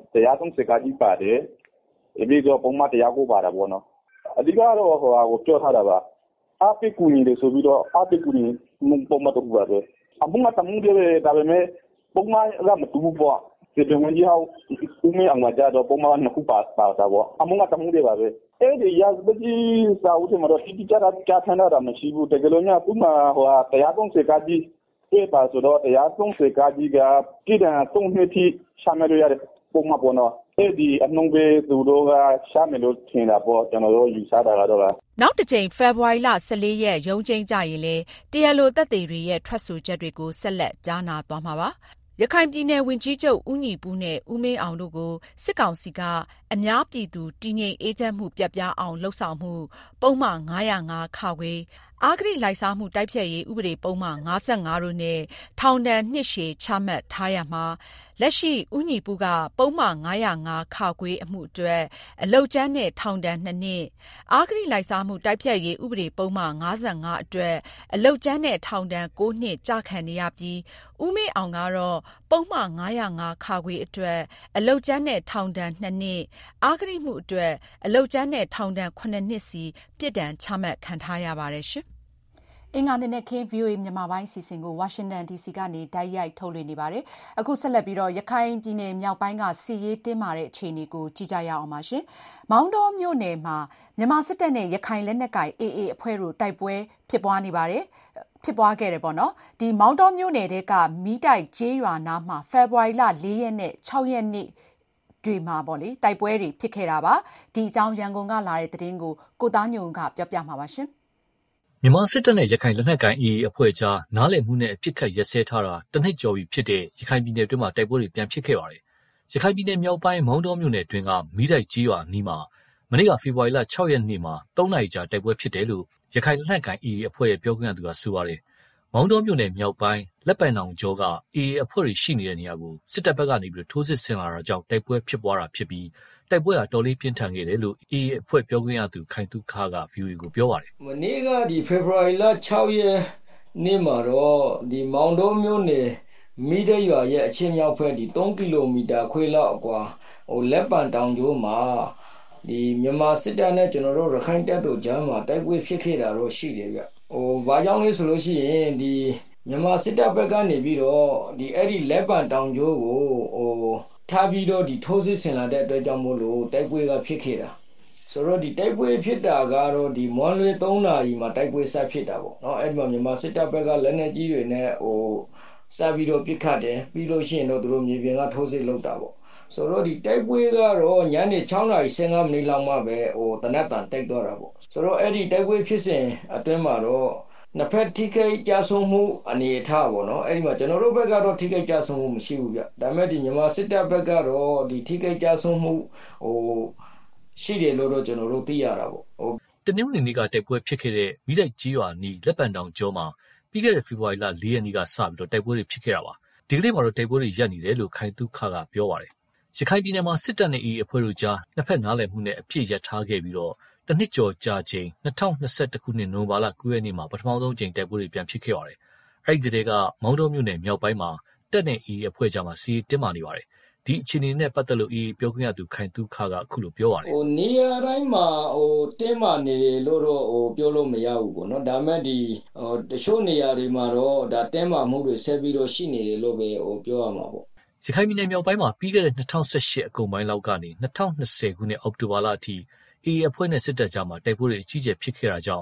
Speaker 10: 130ကာဒီပါတယ်။ပြီးတော့ပုံမှန်109ပါတာပေါ့နော်။အဓိကတော့ပြောထားတာပါ။အပိကူညီတယ်ဆိုပြီးတော့အပိကူညီပုံမှန်တူပါပဲ။အမှုကတမှုတွေဒါပေမဲ့ပုံမှန်ကမတူဘူးပေါ့။ဒီဝန်ကြီးဟောင်းဦးမင်းအောင်ကကြတော့ပုံမှန်2ခုပါတာပေါ့။အမှုကတမှုတွေပါပဲ။အဲ့ဒီရာဇသတ်ကြီးစာအုပ်ထဲမှာတော့တိတိကျကျကြားထမ်းတာမရှိဘူး။တကယ်လို့ညသူ့မှာ130ကာဒီပြပါဆိုတော့130ကာဒီကပြည်ထောင်3နှစ်ထိရှာမယ်လို့ရတဲ့ပုံမှန်ပေါ့နော်။အဲ့ဒီအနှုံးပေးသူတို့ကရှာမယ်လို့ထင်တာပေါ့ကျွန်တော်တို့ယူဆတာကတော့
Speaker 2: နောက်တစ်ချိန်ဖေဖော်ဝါရီလ14ရက်ရုံးချိန်ကြရင်လေတရားလိုသက်သေတွေရဲ့ထွက်ဆိုချက်တွေကိုဆက်လက်ကြားနာသွားမှာပါရခိုင်ပြည်နယ်ဝန်ကြီးချုပ်ဦးညီပူနဲ့ဦးမင်းအောင်တို့ကိုစစ်ကောင်စီကအများပြည်သူတည်ငြိမ်အေးချမ်းမှုပြတ်ပြားအောင်လှုပ်ဆောင်မှုပုံမှန်905ခခွေအာဂရိလိုက်စားမှုတိုက်ဖျက်ရေးဥပဒေပုံမှန်55တို့နဲ့ထောင်ဒဏ်နှစ်ရှည်ချမှတ်ထားရမှာလက်ရှိဦးညီပူကပုံမှန်905ခခွေအမှုအတွက်အလုတ်ကျန်းနဲ့ထောင်ဒဏ်2နှစ်အာဂရိလိုက်စားမှုတိုက်ဖျက်ရေးဥပဒေပုံမှန်55အတွက်အလုတ်ကျန်းနဲ့ထောင်ဒဏ်9နှစ်ကြာခံနေရပြီးဦးမင်းအောင်ကတော့ပုံမှန်905ခခွေအတွက်အလုတ်ကျန်းနဲ့ထောင်ဒဏ်2နှစ်အာဂရိမှုအတွက်အလုတ်ကျန်းနဲ့ထောင်ဒဏ်9နှစ်စီပြစ်ဒဏ်ချမှတ်ခံထားရပါတယ်ရှင်အင်္ဂါနေ့နဲ့ခင်း VOA မြန်မာပိုင်းစီစဉ်ကိုဝါရှင်တန် DC ကနေတိုက်ရိုက်ထုတ်လွှင့်နေပါတယ်။အခုဆက်လက်ပြီးတော့ရခိုင်ပြည်နယ်မြောက်ပိုင်းကစီရေးတင်းမာတဲ့အခြေအနေကိုကြည့်ကြရအောင်ပါရှင်။မောင်တောမြို့နယ်မှာမြန်မာစစ်တပ်နဲ့ရခိုင်လက်နက်ကိုင် AA အဖွဲ့တို့တိုက်ပွဲဖြစ်ပွားနေပါတယ်။ဖြစ်ပွားခဲ့တယ်ပေါ့နော်။ဒီမောင်တောမြို့နယ်ကမီးတိုက်ကျေးရွာနားမှာဖေဖော်ဝါရီလ4ရက်နဲ့6ရက်နေ့တွေမှာပေါ့လေတိုက်ပွဲတွေဖြစ်ခဲ့တာပါ။ဒီအကြောင်းရန်ကုန်ကလာတဲ့သတင်းကိုကိုသားညုံကပြောပြမှာပါရှင်။
Speaker 11: မြန်မာစစ်တပ်နဲ့ရခိုင်လက်နက်ကိုင် AA အဖွဲ့ကြားနားလည်မှုနဲ့အပြစ်ခတ်ရက်စဲထားတာတနှစ်ကျော်ပြီဖြစ်တဲ့ရခိုင်ပြည်နယ်တွင်းမှာတိုက်ပွဲတွေပြန်ဖြစ်ခဲ့ပါတယ်။ရခိုင်ပြည်နယ်မြောက်ပိုင်းမောင်တောမြို့နယ်တွင်းကမီးတိုက်ကြီးရွာနီးမှာမနေ့ကဖေဖော်ဝါရီလ6ရက်နေ့မှာ3နာရီကြာတိုက်ပွဲဖြစ်တယ်လို့ရခိုင်လက်နက်ကိုင် AA အဖွဲ့ရဲ့ပြောခွင့်ရသူကဆိုပါတယ်။မောင်တောမြို့နယ်မြောက်ပိုင်းလက်ပံတောင်ကျောက AA အဖွဲ့တွေရှိနေတဲ့နေရာကိုစစ်တပ်ဘက်ကနေပြီးထိုးစစ်ဆင်လာတာကြောင့်တိုက်ပွဲဖြစ်ပွားတာဖြစ်ပြီးတိုက်ပွဲဟာတော်လေးပြင်းထန်ခဲ့တယ်လို့ AA အဖွဲ့ပြောခွင့်ရသူခိုင်သူခါက VOA ကိုပြောပါတယ်
Speaker 12: ။မနေ့ကဒီဖေဖော်ဝါရီလ6ရက်နေ့မှာတော့ဒီမောင်တောမြို့နယ်မိဒရွာရဲ့အချင်းမြောက်ဖက်ဒီ3ကီလိုမီတာခွဲလောက်အကွာလက်ပံတောင်ကျိုးမှာဒီမြန်မာစစ်တပ်နဲ့ကျွန်တော်တို့ရခိုင်တပ်တို့ကြားမှာတိုက်ပွဲဖြစ်ခဲ့တာတော့ရှိတယ်ဗျ။ဘာကြောင့်လဲဆိုလို့ရှိရင်ဒီမြန်မာစစ်တပ်ဘက်ကနေပြီးတော့ဒီအဲ့ဒီလက်ပံတောင်ကျိုးကိုထားပြီးတော့ဒီထိုးစစ်ဆင်လာတဲ့အတွက်ကြောင့်မို့လို့တိုက်ပွဲကဖြစ်ခဲ့တာဆိုတော့ဒီတိုက်ပွဲဖြစ်တာကတော့ဒီမွန်းလွဲ3နာရီမှာတိုက်ပွဲဆက်ဖြစ်တာပေါ့เนาะအဲ့ဒီမှာမြန်မာစစ်တပ်ဘက်ကလက်နက်ကြီးတွေနဲ့စပြီးတော့ပစ်ခတ်တယ်ပြီးလို့ရှိရင်တော့သူတို့မြေပြင်ကထိုးစစ်လုပ်တာပေါ့ဆိုတော့ဒီတိုက်ပွဲကတော့ညနေ6:15မိနစ်လောက်မှပဲတနက်တန်တိုက်သွားတာပေါ့ဆိုတော့အဲ့ဒီတိုက်ပွဲဖြစ်စဉ်အတွင်းမှာတော့နှစ်ဖက်ထိခိုက်ကြဆုံးမှုအနေအထားပေါ့နော်အဲ့ဒီမှာကျွန်တော်တို့ဘက်ကတော့ထိခိုက်ကြဆုံးမှုမရှိဘူးဗျဒါပေမဲ့ဒီမြန်မာစစ်တပ်ဘက်ကတော့ဒီထိခိုက်ကြဆုံးမှုရှိတယ်လို့တော့ကျွန်တော်တို့သိရတာပေါ့
Speaker 11: တနင်္ဂနွေနေ့ကတိုက်ပွဲဖြစ်ခဲ့တဲ့မိတိုက်ကြီးရွာနီးလက်ပံတောင်ကျောမှာပြီးခဲ့တဲ့ဖေဖော်ဝါရီလ4ရက်နေ့ကစပြီးတော့တိုက်ပွဲတွေဖြစ်ခဲ့တာပါဒီကနေ့မှာတော့တိုက်ပွဲတွေရပ်နေတယ်လို့ခိုင်သူခါကပြောပါတယ်ရခိုင်ပြည်နယ်မှာစစ်တပ်နဲ့ AA အဖွဲ့တို့ကြားနှစ်ဖက်နားလည်မှုနဲ့အပြည့်ရထားခဲ့ပြီးတော့တနှစ်ကျော်ကြာချိန်2021ခုနှစ်နိုဝင်ဘာလ9ရက်နေ့မှာပထမဆုံးချိန်တိုက်ပွဲတွေပြန်ဖြစ်ခဲ့ပါတယ်။အဲဒီတည်းကမောင်တောမြို့နယ်မြောက်ပိုင်းမှာတပ်နဲ့ AA အဖွဲ့ကြားမှာစီးတင်းမာနေပါတယ်။ဒီအခြေအနေနဲ့ပတ်သက်လို့ AA ပြောခွင့်ရသူခိုင်သူခါကအခုလိုပြောပါတယ်
Speaker 12: ။နေရာတိုင်းမှာတင်းမာနေတယ်လို့တော့ပြောလို့မရဘူးပေါ့နော်။ဒါပေမဲ့ဒီတချို့နေရာတွေမှာတော့ဒါတင်းမာမှုတွေဆက်ပြီးတော့ရှိနေတယ်လို့ပဲပြောရမှာပေါ့
Speaker 11: ။ရခိုင်ပြည်နယ်မြောက်ပိုင်းမှာပြီးခဲ့တဲ့2018အကုန်ပိုင်းလောက်ကနေ2020ခုနှစ်အောက်တိုဘာလအထိAA အဖွဲ့နဲ့စစ်တပ်ကြားမှာတိုက်ပွဲတွေအကြီးအကျယ်ဖြစ်ခဲ့တာကြောင့်ဒ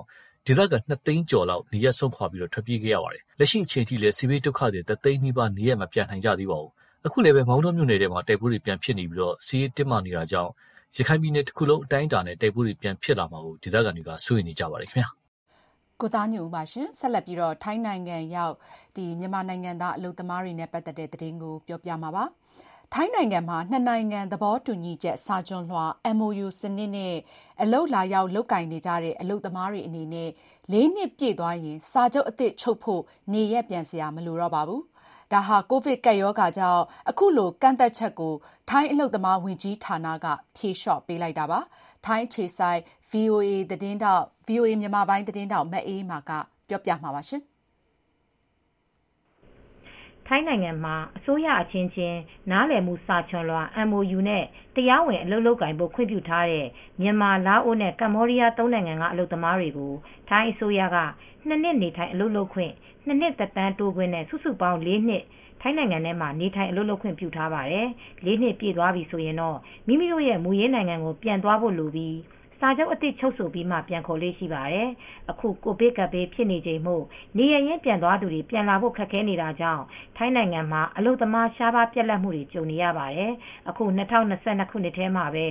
Speaker 11: ဒေသခံ2 သိန်းကျော်လောက်နေရပ်စွန့်ခွာပြီးထွက်ပြေးခဲ့ရပါတယ်။လက်ရှိအချိန်ထိလည်းစစ်ဘေးဒုက္ခတွေ1 သိန်းနီးပါးနေရပ်မပြန်နိုင်ကြသေးပါဘူး။အခုလည်းပဲမောင်တောမြို့နယ်ထဲမှာတိုက်ပွဲတွေပြန်ဖြစ်နေပြီးစစ်ရေးတင်းမာနေတာကြောင့်ရခိုင်ပြည်နယ်တစ်ခုလုံးအတိုင်းအတာနဲ့တိုက်ပွဲတွေပြန်ဖြစ်လာမှာကိုဒေသခံတွေကစိုးရိမ်နေကြပါတယ်ခင်ဗျာ
Speaker 2: ။ကိုသားညိုဦးပါရှင်ဆက်လက်ပြီးတော့ထိုင်းနိုင်ငံရောက်မြန်မာနိုင်ငံသားအလုပ်သမားတွေနဲ့ပတ်သက်တဲ့သတင်းကိုပြောပြမှာပါ။ထိုင်းနိုင်ငံမှာနှစ်နိုင်ငံသဘောတူညီချက်စာချုပ်လွှာ MOU စနစ်နဲ့အလုပ်လာရောက်လုပ်ကိုင်နေကြတဲ့အလုပ်သမားတွေအနေနဲ့4 နှစ်ပြည့်သွားရင်စာချုပ်အသစ်ချုပ်ဖို့နေရက်ပြန်စရာမလိုတော့ပါဘူး။ဒါဟာကိုဗစ်ကပ်ရောဂါကြောင့်အခုလိုကန့်သက်ချက်ကိုထိုင်းအလုပ်သမားဝန်ကြီးဌာနကဖြေလျှော့ပေးလိုက်တာပါ။ထိုင်းအခြေစိုက် VOA မြန်မာပိုင်းသတင်းတောက်မအေးမာကပြောပြမှာပါရှင်။
Speaker 13: ထိုင်းနိုင်ငံမှာအစိုးရအချင်းချင်းနားလည်မှုစာချွန်လွှာ MOU နဲ့တရားဝင်အလုပ်လုပ်ကိုင်ဖို့ခွင့်ပြုထားတဲ့မြန်မာ၊လာအိုနဲ့ကမ္ဘောဒီးယား3 နိုင်ငံကအလုပ်သမားတွေကိုထိုင်းအစိုးရက2 နှစ်နေထိုင်အလုပ်လုပ်ခွင့်2 နှစ်သက်တမ်းတိုးခွင့်နဲ့စုစုပေါင်း4 နှစ်ထိုင်းနိုင်ငံထဲမှာနေထိုင်အလုပ်လုပ်ခွင့်ပြုထားပါတယ်။4 နှစ်ပြည့်သွားပြီဆိုရင်တော့မိမိတို့ရဲ့မူရင်းနိုင်ငံကိုပြန်သွားဖို့လိုပြီးစာချုပ်အသစ်ချုပ်ဆိုပြီးမှပြန်ခေါ်လေးရှိပါတယ်။အခုကိုဗစ်ကပ်ဘေးဖြစ်နေချိန်မို့နေရရင်ပြန်သွားသူတွေပြန်လာဖို့ခက်ခဲနေတာကြောင့်ထိုင်းနိုင်ငံမှာအလုပ်သမားရှားပါးပြတ်လတ်မှုတွေကြုံနေရပါတယ်။အခု2022 ခုနှစ်ထဲမှာပဲ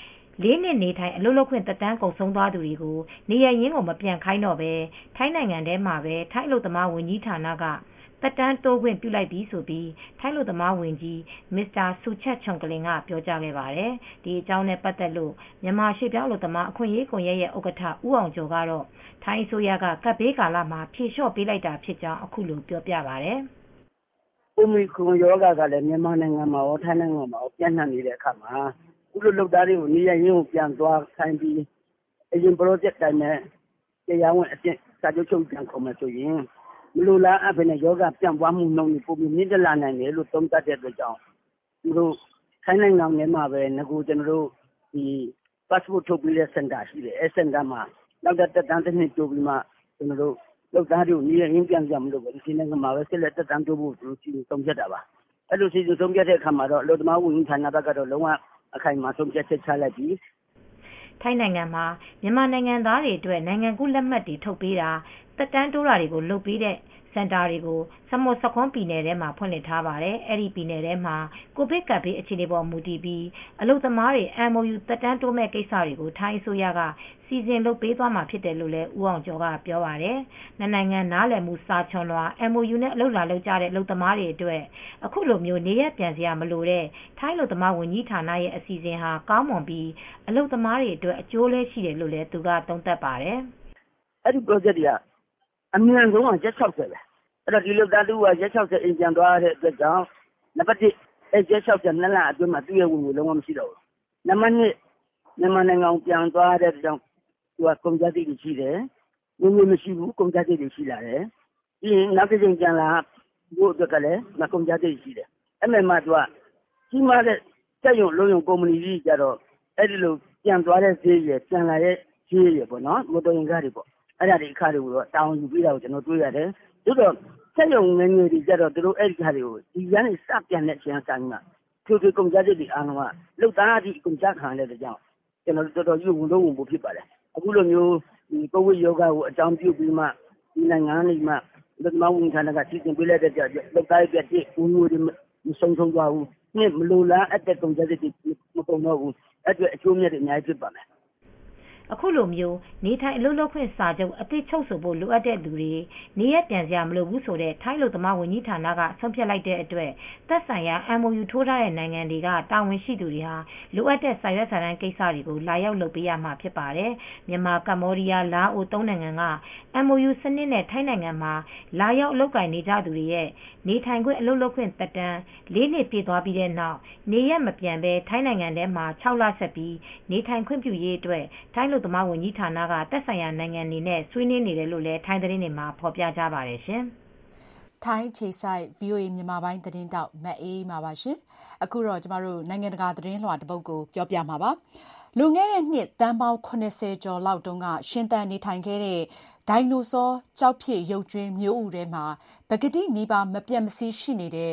Speaker 13: 4 နှစ်နေထိုင်အလုပ်လုပ်ခွင့်သက်တမ်းကုန်ဆုံးသွားသူတွေကိုနေရရင်ကိုမပြန်ခိုင်းတော့ပဲထိုင်းနိုင်ငံထဲမှာပဲထိုင်းအလုပ်သမားဝန်ကြီးဌာနကသက်တမ်းတိုးခွင့်ပြုလိုက်ပြီဆိုပြီးထိုင်းအလုပ်သမားဝန်ကြီးမစ္စတာဆူချက်ချွန်ကလင်ကပြောကြားခဲ့ပါတယ်။ဒီအကြောင်းနဲ့ပတ်သက်လို့မြန်မာရွှေ့ပြောင်းအလုပ်သမားအခွင့်အရေးကွန်ရက်ရဲ့ဥက္ကဋ္ဌဦးအောင်ကျော်ကတော့ထိုင်းအစိုးရကကပ်ဘေးကာလမှာဖြေလျှော့ပေးလိုက်တာဖြစ်ကြောင်းအခုလိုပြောပြပါတယ်
Speaker 14: ။Omicron ရောဂါကလည်းမြန်မာနိုင်ငံမှာရောထိုင်းနိုင်ငံမှာရောပြန့်နှံ့နေတဲ့အခါမှာအခုလိုလုပ်သားတွေကိုနေရရင်ကိုပြန်သွားခိုင်းပြီးအရင် project တိုင်းနဲ့တရားဝင်အစ်စာချုပ်ချုပ်ပြန်ခေါ်မယ်ဆိုရင်မလိုလားအပ်ဘဲနဲ့ယောဂပြန့်ပွားမှုနှုန်းကိုပုံမြင့်တက်လာနိုင်တယ်လို့သုံးသပ်တဲ့အတွက်ကြောင့်သူတို့ထိုင်းနိုင်ငံထဲမှာပဲငကိုကျွန်တော်တို့ဒီ passport ထုတ်ပြီးတဲ့ center ရှိတယ်အဲ center မှာနောက်တဲ့တက်တန်းတစ်နှစ်တိုးပြီးမှကျွန်တော်တို့လုပ်သားတွေကိုနေရင်းပြန်ကြမလို့ပဲဒီနိုင်ငံမှာပဲဆက်လက်တက်တန်းတိုးဖို့သူစီစဉ်ဆုံးဖြတ်တာပါအဲ့လိုစီစဉ်ဆုံးဖြတ်တဲ့အခါမှာတော့အလုပ်သမားဝန်ကြီးဌာနဘက်ကတော့လုံးဝအခိုင်အမာဆုံးဖြတ်ချက်ချလိုက်ပြီး
Speaker 13: ထိုင်းနိုင်ငံမှာမြန်မာနိုင်ငံသားတွေအတွက်နိုင်ငံကူးလက်မှတ်တွေထုတ်ပေးတာတက်တန်းတိုးတာတွေကိုလုပ်ပေးတဲ့စင်တာတွေကိုစမွတ်စခွန်းပြည်နယ်ထဲမှာဖွင့်လှစ်ထားပါတယ်။အဲ့ဒီပြည်နယ်ထဲမှာကိုဗစ်ကပ်ဘေးအခြေအနေပေါ်မူတည်ပြီးအလုပ်သမားတွေ MOU တက်တန်းတိုးမဲ့ကိစ္စတွေကိုထိုင်းအစိုးရကစီစဉ်လုပ်ပေးသွားမှာဖြစ်တယ်လို့လည်းဦးအောင်ကျော်ကပြောပါတယ်။နိုင်ငံနားလည်မှုစာချွန်လွှာ MOU နဲ့အလုပ်လာလုပ်ကြတဲ့အလုပ်သမားတွေအတွက်အခုလိုမျိုးနေရပြန်စရာမလိုတဲ့ထိုင်းအလုပ်သမားဝန်ကြီးဌာနရဲ့အစီအစဉ်ဟာကောင်းမွန်ပြီးအလုပ်သမားတွေအတွက်အကျိုးလည်းရှိတယ်လို့လည်းသူကသုံးသပ်ပါတယ်
Speaker 14: ။အဲ့ဒီ project တွေကအမြန်ဆုံးက60ပဲအဲ့တော့ဒီလိုသားတူကရက်60အိမ်ပြန်သွားတဲ့အတွက်ကြောင့်နံပါတ်1အဲ့ရက်60နှစ်လအတွင်းမှာသူ့ရဲ့ဝင်ငွေလုံးဝမရှိတော့ဘူးနံပါတ်2မြန်မာနိုင်ငံပြန်သွားတဲ့ကြောင့်သူကကုန်ကြမ်းတွေရှိတယ်ဝင်ငွေမရှိဘူးကုန်ကြမ်းတွေရှိလာတယ်ပြီးရင်နောက်တစ်ချိန်ပြန်လာဖို့အတွက်ကလည်းမကုန်ကြမ်းတွေရှိတယ်အဲ့မဲ့မှသူကကြီးမားတဲ့စက်ရုံလုံးရုံကုမ္ပဏီကြီးကြတော့အဲ့ဒီလိုပြန်သွားတဲ့ဈေးရပြန်လာတဲ့ဈေးရပေါ့နော်မော်တော်ယာဉ်ကားတွေပေါ့အဲ့ဒါတွေအခါတွေကိုတော့တောင်းယူပြီးတာကိုကျွန်တော်တွေ့ရတယ်သို့တော့ဆက်ရုံငယ်ငယ်တွေကြတော့သူတို့အဲ့ဒီခါတွေကိုဒီရန်နေစပြန်တဲ့အချိန်အတိုင်းမှာသူတို့ကုန်ကြတဲ့ဒီအားလုံးကလုတ်သားအထိကုန်ကြခံတဲ့ကြောင့်ကျွန်တော်တော်တော်ကြီးဝန်တော့ဝန်ဖို့ဖြစ်ပါတယ်အခုလိုမျိုးဒီကိုဗစ်ရောဂါကိုအကြောင်းပြုပြီးမှဒီနိုင်ငံလေးမှာလူမဝန်ထမ်းကစီစဉ်ပေးလိုက်တဲ့ကြောင့်လုတ်သားရဲ့ပြည့်ဝင်ငွေတွေမဆုံးသွားဘူးနှစ်မလိုလားအတက်ကုန်ကြတဲ့မကုန်တော့ဘူးအဲ့အတွက်အကျိုးမြတ်တွေအများကြီးဖြစ်ပါမယ်
Speaker 13: အခုလိုမျိုးနေထိုင်အလုပ်လုပ်ခွင့်စာချုပ်အသစ်ချုပ်ဆိုဖို့လိုအပ်တဲ့လူတွေနေရပြန်စရာမလိုဘူးဆိုတဲ့ထိုင်းလူသမားဝန်ကြီးဌာနကဆုံးဖြတ်လိုက်တဲ့အတွက်သက်ဆိုင်ရာ MOU ထိုးထားတဲ့နိုင်ငံတွေကတာဝန်ရှိသူတွေဟာလိုအပ်တဲ့စာရွက်စာတမ်းကိစ္စတွေကိုလာရောက်လုပ်ပေးရမှာဖြစ်ပါတယ်။မြန်မာ၊ကမ္ဘောဒီးယား၊လာအို3နိုင်ငံက MOU စနစ်နဲ့ထိုင်းနိုင်ငံမှာလာရောက်အလုပ်ကိုင်နေကြသူတွေရဲ့နေထိုင်ခွင့်အလုပ်လုပ်ခွင့်သက်တမ်း4 နှစ်ပြည့်သွားပြီးတဲ့နောက်နေရမပြန်ဘဲထိုင်းနိုင်ငံထဲမှာ6 လဆက်ပြီးနေထိုင်ခွင့်ပြုရေးအတွက်ထိုင်းလူသမားဝန်ကြီးဌာနကသက်ဆိုင်ရာနိုင်ငံတွေနဲ့ဆွေးနွေးနေတယ်လို့လည်းထိုင်းသတင်းတွေမှာဖော်ပြကြပါတယ်ရှင်
Speaker 2: ။ထိုင်းခြေဆိုင် VOA မြန်မာပိုင်းသတင်းတောက်မအေးမှာပါရှင်။အခုတော့ကျမတို့နိုင်ငံတကာသတင်းလွှာတစ်ပုဒ်ကိုပြောပြမှာပါ။လွန်ခဲ့တဲ့နှစ်တန်းပေါင်း80ကျော်လောက်တုန်းကရှင်သန်နေထိုင်ခဲ့တဲ့ဒိုင်နိုဆောကြောက်ဖြစ်ရုပ်ကြွင်းမျိုးဥထဲမှာပကတိနီးပါးမပြတ်မစည်းရှိနေတဲ့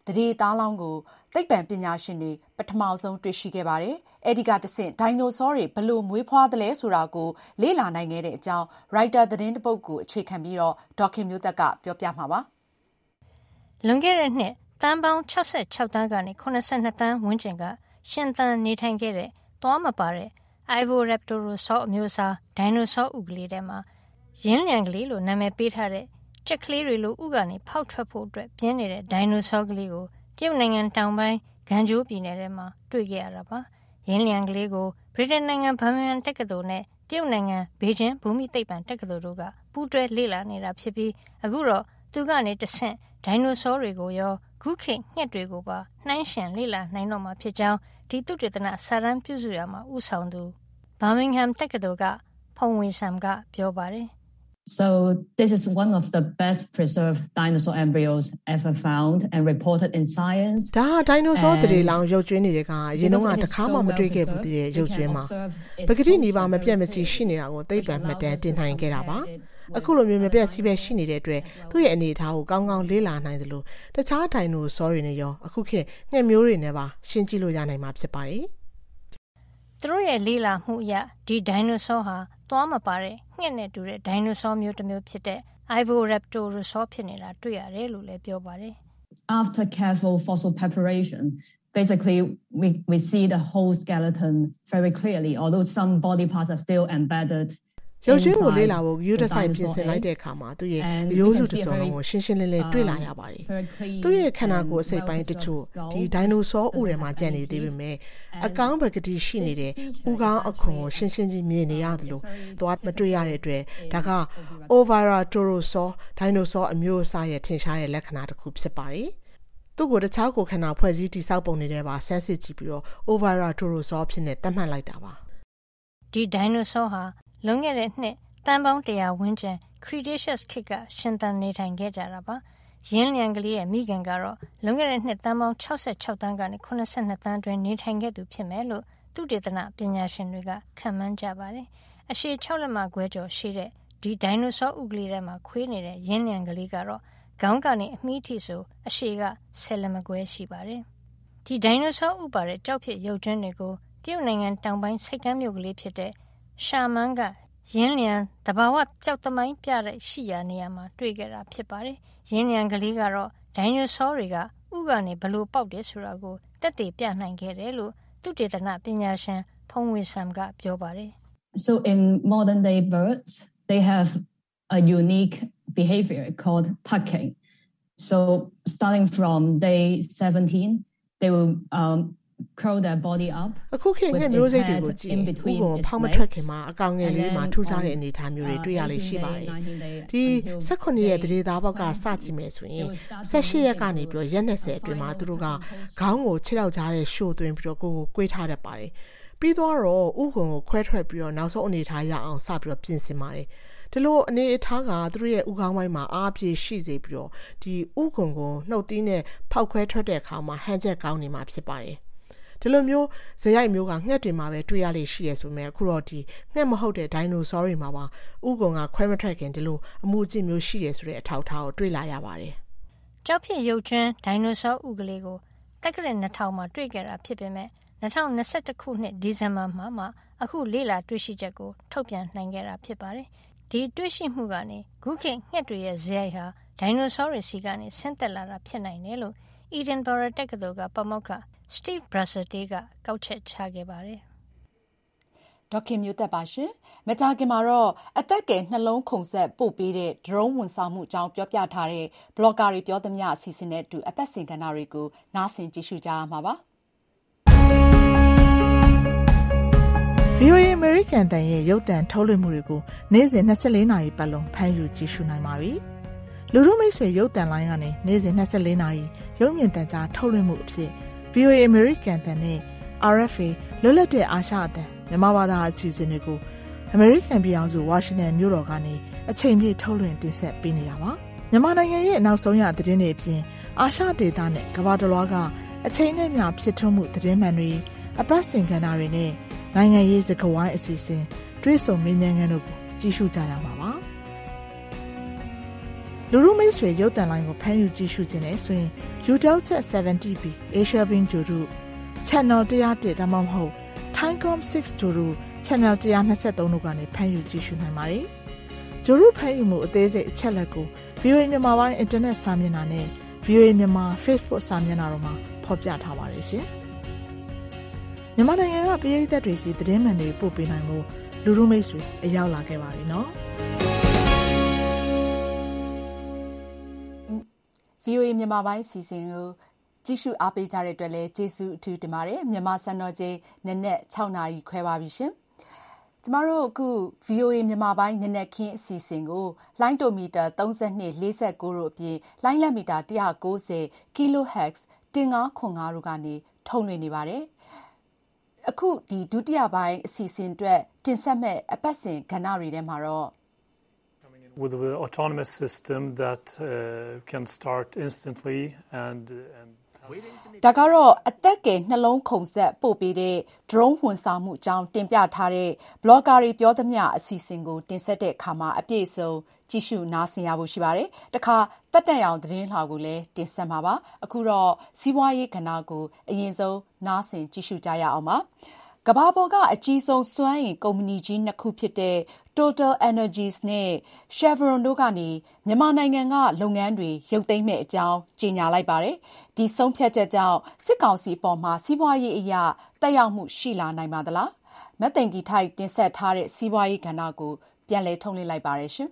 Speaker 2: သရေသားလောင်းကိုသိပ္ပံပညာရှင်တွေပထမဆုံးတွေ့ရှိခဲ့ပါတယ်။အဲဒီကတဆင့်ဒိုင်နိုဆောတွေဘယ်လိုမွေးဖွားသလဲဆိုတာကိုလေ့လာနိုင်ခဲ့တဲ့အကြောင်းရိုက်တာသတင်းတစ်ပုဒ်ကိုအခြေခံပြီးတော့ဒေါက်ခင်မျိုးသက်ကပြောပြမှာပါ
Speaker 4: ။လွန်ခဲ့တဲ့နှစ်တန်းပေါင်း66တန်းကနေ82တန်းဝန်းကျင်ကရှင်သန်နေထိုင်ခဲ့တဲ့သွားမပါတဲ့ Ivoraptorosaur အမျိုးအစားဒိုင်နိုဆောဥကလေးထဲမှာရင်းလျံကလေးလို့နာမည်ပေးထားတဲ့ကြက်ကလေးတွေလိုဥကနေဖောက်ထွက်ဖို့အတွက်ပြင်းနေတဲ့ဒိုင်နိုဆောကလေးကိုတရုတ်နိုင်ငံတောင်ပိုင်းဂန်ဂျိုးပြည်နယ်ထဲမှာတွေ့ခဲ့ရတာပါ။ရင်းလျံကလေးကိုဗြိတိန်နိုင်ငံဗာမန်တက္ကသိုလ်နဲ့တရုတ်နိုင်ငံဘေကျင်းဘူမိသိပ္ပံတက္ကသိုလ်တို့ကပူးတွဲလေ့လာနေတာဖြစ်ပြီးအခုတော့သူကနေတဆင့်ဒိုင်နိုဆောတွေကိုရောခုခေတ်ငှက်တွေကိုပါနှိုင်းယှဉ်လေ့လာနိုင်တော့မှာဖြစ်ကြောင်းဒီသုတေသနစာတမ်းပြုစုရမှာဦးဆောင်သူဘာမင်ဂဟမ်တက္ကသိုလ်ကဖုန်ဝေဆမ်ကပြောပါတယ်
Speaker 15: So this is one of the best preserved dinosaur embryos ever found and reported in Science.
Speaker 16: ဒါဒိုင်နိုဆောသရေလောင်းရုပ်ကြွင်းနေတဲ့ကရင်တော့တခါမှမတွေ့ခဲ့ဘူးတဲ့ရုပ်ကြွင်းမှာပကတိနီပါမပြတ်မစီရှိနေတာကိုသိပ္ပံမှတ်တမ်းတင်နိုင်ခဲ့တာပါအခုလိုမျိုးမပြတ်စီးပဲရှိနေတဲ့အတွက်သူ့ရဲ့အနေအထားကိုကောင်းကောင်းလေ့လာနိုင်တယ်လို့တခြားဒိုင်နိုဆောတွေနဲ့ရောအခုခေတ်ငှက်မျိုးတွေနဲ့ပါရှင်းကြည့်လို့ရနိုင်မှာဖြစ်ပါတယ်
Speaker 4: သူတို့ရဲ့လေ့လာမှုအရဒီဒိုင်နိုဆောဟာသွားမပါတဲ့ငှက်နဲ့တူတဲ့ဒိုင်နိုဆောမျိုးတစ်မျိုးဖြစ်တဲ့ Ivoraptorosaur ဖြစ်နေတာတွေ့ရတယ်လို့လည်းပြောပါတယ်
Speaker 15: After careful fossil preparation, basically we see the whole skeleton very clearly, although some body parts are still embedded.
Speaker 16: ရုပ်ရှင်ကိုလေ့လာဖို့ယူဒဆိုင်ပြင်ဆင်လိုက်တဲ့အခါမှာသူ့ရဲ့ရိုးစုတစ်စုံလုံးကိုရှင်းရှင်းလင်းလင်းတွေ့လာရပါတယ်။သူ့ရဲ့ခန္ဓာကိုယ်အစိတ်ပိုင်းတချို့ဒီဒိုင်နိုဆောဥထဲမှာကျန်နေသေးပေမဲ့အကောင်းပကတိရှိနေတဲ့ဥကောင်းအခွန်ကိုရှင်းရှင်းကြီးမြင်နေရတယ်လို့သွားမတွေ့ရတဲ့အတွက်ဒါက Ivoraptorosaur ဒိုင်နိုဆောအမျိုးအစားရဲ့ထင်ရှားတဲ့လက္ခဏာတစ်ခုဖြစ်ပါတယ်။သူ့ကိုတခြားကိုခန္ဓာဖွဲ့စည်းတည်ဆောက်ပုံတွေထဲပါဆန်းစစ်ကြည့်ပြီးတော့ Ivoraptorosaur ဖြစ်နေသတ်မှတ်လိုက်တာပါ
Speaker 4: ။ဒီဒိုင်နိုဆောဟာလွန်ခဲ့တဲ့နှစ်တန်းပေါင်း100ဝန်းကျင် Cretaceous ခေတ်ကရှင်သန်နေထိုင်ခဲ့ကြတာပါ။ရင်းလျံကလေးရဲ့မိခင်ကတော့လွန်ခဲ့တဲ့နှစ်တန်းပေါင်း66တန်းကနေ82တန်းတွင်နေထိုင်ခဲ့သူဖြစ်မယ်လို့သုတေသနပညာရှင်တွေကခန့်မှန်းကြပါတယ်။အရှည်6လက်မခွဲကျော်ရှိတဲ့ဒီဒိုင်နိုဆောဥကလေးထဲမှာခွေးနေတဲ့ရင်းလျံကလေးကတော့ခေါင်းကနေအမြင့်ထိဆိုအရှည်က10လက်မခွဲရှိပါတယ်။ဒီဒိုင်နိုဆောဥပါတဲ့ကြောက်ဖြစ်ရုပ်ကျွန်းတွေကိုတရုတ်နိုင်ငံတောင်ပိုင်းဆိပ်ကမ်းမြို့ကလေးဖြစ်တဲ့ရှာမန်းကရင်းလျံတဘာဝကြောက်သမိုင်းပြတဲ့ရှိရာနေရာမှာတွေ့ခဲ့တာဖြစ်ပါတယ်။ရင်းလျံကလေးကတော့ဒိုင်နိုဆောတွေကဥကနေဘလို့ပေါက်တယ်ဆိုတာကိုတက်တည်ပြနိုင်ခဲ့တယ်လို့သုတေသနပညာရှင်ဖုန်ဝေဆမ်ကပြောပါတယ်။
Speaker 15: So in modern day birds, they have a unique behavior called tucking. So starting from day 17, they will curl their body up
Speaker 16: အခုခေတ်ငှက်မျိုးစိတ်တွေကိုကြည့်ဥပုံဖောက်မထွက်ခင်မှာအကောင်ငယ်လေးမှာထူးခြားတဲ့အနေအထားမျိုးတွေတွေ့ရလိမ့်ရှိပါတယ်ဒီ18ရက်တရေသားပေါက်ကစကြည့်မယ်ဆိုရင်18ရက်ကနေပြီးတော့ရက်20အတွင်းမှာသူတို့ကခေါင်းကိုခြေထောက်ကြားတဲ့ရှို့သွင်းပြီးတော့ကိုယ်ကွေးထားတတ်ပါတယ်ပြီးတော့ဥပုံကိုခွဲထွက်ပြီးတော့နောက်ဆုံးအနေအထားရအောင်စပြီးတော့ပြင်ဆင်ပါတယ်ဒီလိုအနေအထားကသူတို့ရဲ့ဥကောင်းပိုင်းမှာအားပြေရှိစေပြီးတော့ဒီဥကုံကိုနှုတ်သီးနဲ့ဖောက်ခွဲထွက်တဲ့အခါမှာဟန်ချက်ကောင်းနေမှာဖြစ်ပါတယ်ဒီလိုမျိုးဇယိုက်မျိုးကငှက်တွေမှာပဲတွေ့ရလိမ့်ရှိရဆိုမဲ့အခုတော့ဒီငှက်မဟုတ်တဲ့ဒိုင်နိုဆောတွေမှာပါဥကုံကခွဲမထွက်ခင်ဒီလိုအမှုအကျင့်မျိုးရှိရဆိုတဲ့အထောက်အထားကိုတွေ့လာရပါတယ်
Speaker 4: ။ကြောက်ဖြစ်ရုပ်ကျွန်းဒိုင်နိုဆောဥကလေးကိုတက္ကရာ2000မှာတွေ့ခဲ့တာဖြစ်ပေမဲ့2021ခုနှစ်ဒီဇင်ဘာမှာမှအခုလေ့လာတွေ့ရှိချက်ကိုထုတ်ပြန်နိုင်ခဲ့တာဖြစ်ပါတယ်။ဒီတွေ့ရှိမှုကနေခုခေတ်ငှက်တွေရဲ့ဇယိုက်ဟာဒိုင်နိုဆောတွေစီကနေဆင်းသက်လာတာဖြစ်နိုင်တယ်လို့ Edinburgh တက္ကသိုလ်ကပါမောက္ခSteve Brassette ကကောက်ချက်ချခဲ့ပါတယ်
Speaker 2: ။ဒေါခင်မျိုးသက်ပါရှင်။မကြာခင်မှာတော့အသက်ကယ်နှလုံးခုန်ဆက်ပို့ပေးတဲ့ drone ဝန်ဆောင်မှုအကြောင်းပြောပြထားတဲ့ blogger တွေပြောသမျှအစီအစဉ်နဲ့အတူအပတ်စဉ်ကဏ္ဍတွေကိုနားဆင်ကြည့်ရှုကြရမှာပါ
Speaker 6: ။ VOA American တန်ရဲ့ရုပ်သံထုတ်လွှင့်မှုတွေကိုနေ့စဉ်24နာရီပတ်လုံးဖမ်းယူကြည့်ရှုနိုင်ပါပြီ။လူထုမိတ်ဆွေရုပ်သံလိုင်းကနေနေ့စဉ်24နာရီရုပ်မြင်သံကြားထုတ်လွှင့်မှုအဖြစ်VOA American တန်နဲ့ RFA လွတ်လပ်တဲ့အာရှအသံမြန်မာဘာသာအစီအစဉ်တွေကို American ပြည်အောင်စု Washington မြို့တော်ကနေအချိန်ပြည့်ထုတ်လွှင့်တင်ဆက်ပေးနေတာပါ။မြန်မာနိုင်ငံရဲ့နောက်ဆုံးရသတင်းတွေအပြင်အာရှဒေသနဲ့ကမ္ဘာတစ်လွှားကအချိန်နဲ့မျှဖြစ်ထွန်းမှုသတင်းမှန်တွေအပတ်စဉ်ကဏ္ဍတွေနဲ့နိုင်ငံရေးစကားဝိုင်းအစီအစဉ်တွဲဆုံမေးမြန်းခန်းတို့ကိုကြည့်ရှုကြရမှာပါ။လူရုမိတ်ဆွေရုပ်သံလိုင်းကိုဖမ်းယူကြည့်ရှုခြင်းနဲ့ဆိုရင် UTELSAT 70B Asia Beam ဂျိုရု Channel 101ဒါမှမဟုတ် Thaicom 6ဂျိုရု Channel 123တို့ကနေဖမ်းယူကြည့်ရှုနိုင်ပါတယ်။ဂျိုရုဖမ်းယူမှုအသေးစိတ်အချက်လက်ကို VOA မြန်မာပိုင်းအင်တာနက်စာမျက်နှာနဲ့ VOA မြန်မာ Facebook စာမျက်နှာတို့မှာဖော်ပြထားပါတယ်ရှင်။မြန်မာနိုင်ငံကပြည်သက်တွေစီသတင်းမှန်တွေပို့ပေးနိုင်မှုလူရုမိတ်ဆွေအရောက်လာခဲ့ပါပြီနော်။
Speaker 2: VOA မြန်မာပိုင်းစီစဉ်ကိုကြည့်ရှုအားပေးကြတဲ့အတွက်လည်းကျေးဇူးအထူးတင်ပါတယ်မြန်မာစံတော်ချိန်နနက်6နာရီခွဲပါပြီရှင်ကျမတို့အခု VOA မြန်မာပိုင်းနနက်ခင်းအစီအစဉ်ကိုလိုင်းတိုမီတာ32 49တို့အပြင်လိုင်းလက်မီတာ190 kHz 1505တို့ကနေထုတ်လွှင့်နေပါတယ်အခုဒီဒုတိယပိုင်းအစီအစဉ်အတွက်တင်ဆက်မဲ့အပတ်စဉ်ကဏ္ဍတွေထဲမှာတော့
Speaker 17: with an autonomous system that can start instantly and
Speaker 2: ဒါကတော့အသက်ကယ်နှလုံးခုန်ဆက်ပို့ပေးတဲ့ drone ဝန်ဆောင်မှုအကြောင်းတင်ပြထားတဲ့ blogger တွေပြောသမျှအစီအစဉ်ကိုတင်ဆက်တဲ့အခါမှာအပြည့်အစုံကြည့်ရှုနားဆင်ရဖို့ရှိပါတယ်။တခါတက်တက်အောင်သတင်းလှော်ကိုလည်းတင်ဆက်မှာပါ။အခုတော့စီးပွားရေးကဏ္ဍကိုအရင်ဆုံးနားဆင်ကြည့်ရှုကြရအောင်ပါ။ကမ္ဘာပေါ်ကအကြီးဆုံးစွမ်းအင်ကုမ္ပဏီကြီးနှစ်ခုဖြစ်တဲ့ Total Energies နဲ့ Chevron တို့ကနေမြန်မာနိုင်ငံကလုပ်ငန်းတွေရုပ်သိမ်းမဲ့အကြောင်းကြေညာလိုက်ပါတယ်။ဒီဆုံးဖြတ်ချက်ကြောင့်စစ်ကောင်စီအပေါ်မှာစီးပွားရေးအရာတက်ရောက်မှုရှိလာနိုင်ပါသလား။မသိင်္ဂီထိုက်တင်ဆက်ထားတဲ့စီးပွားရေးကဏ္ဍကိုပြန်လည်ထုတ်လွှင့်လိုက်ပါတယ်ရှင်။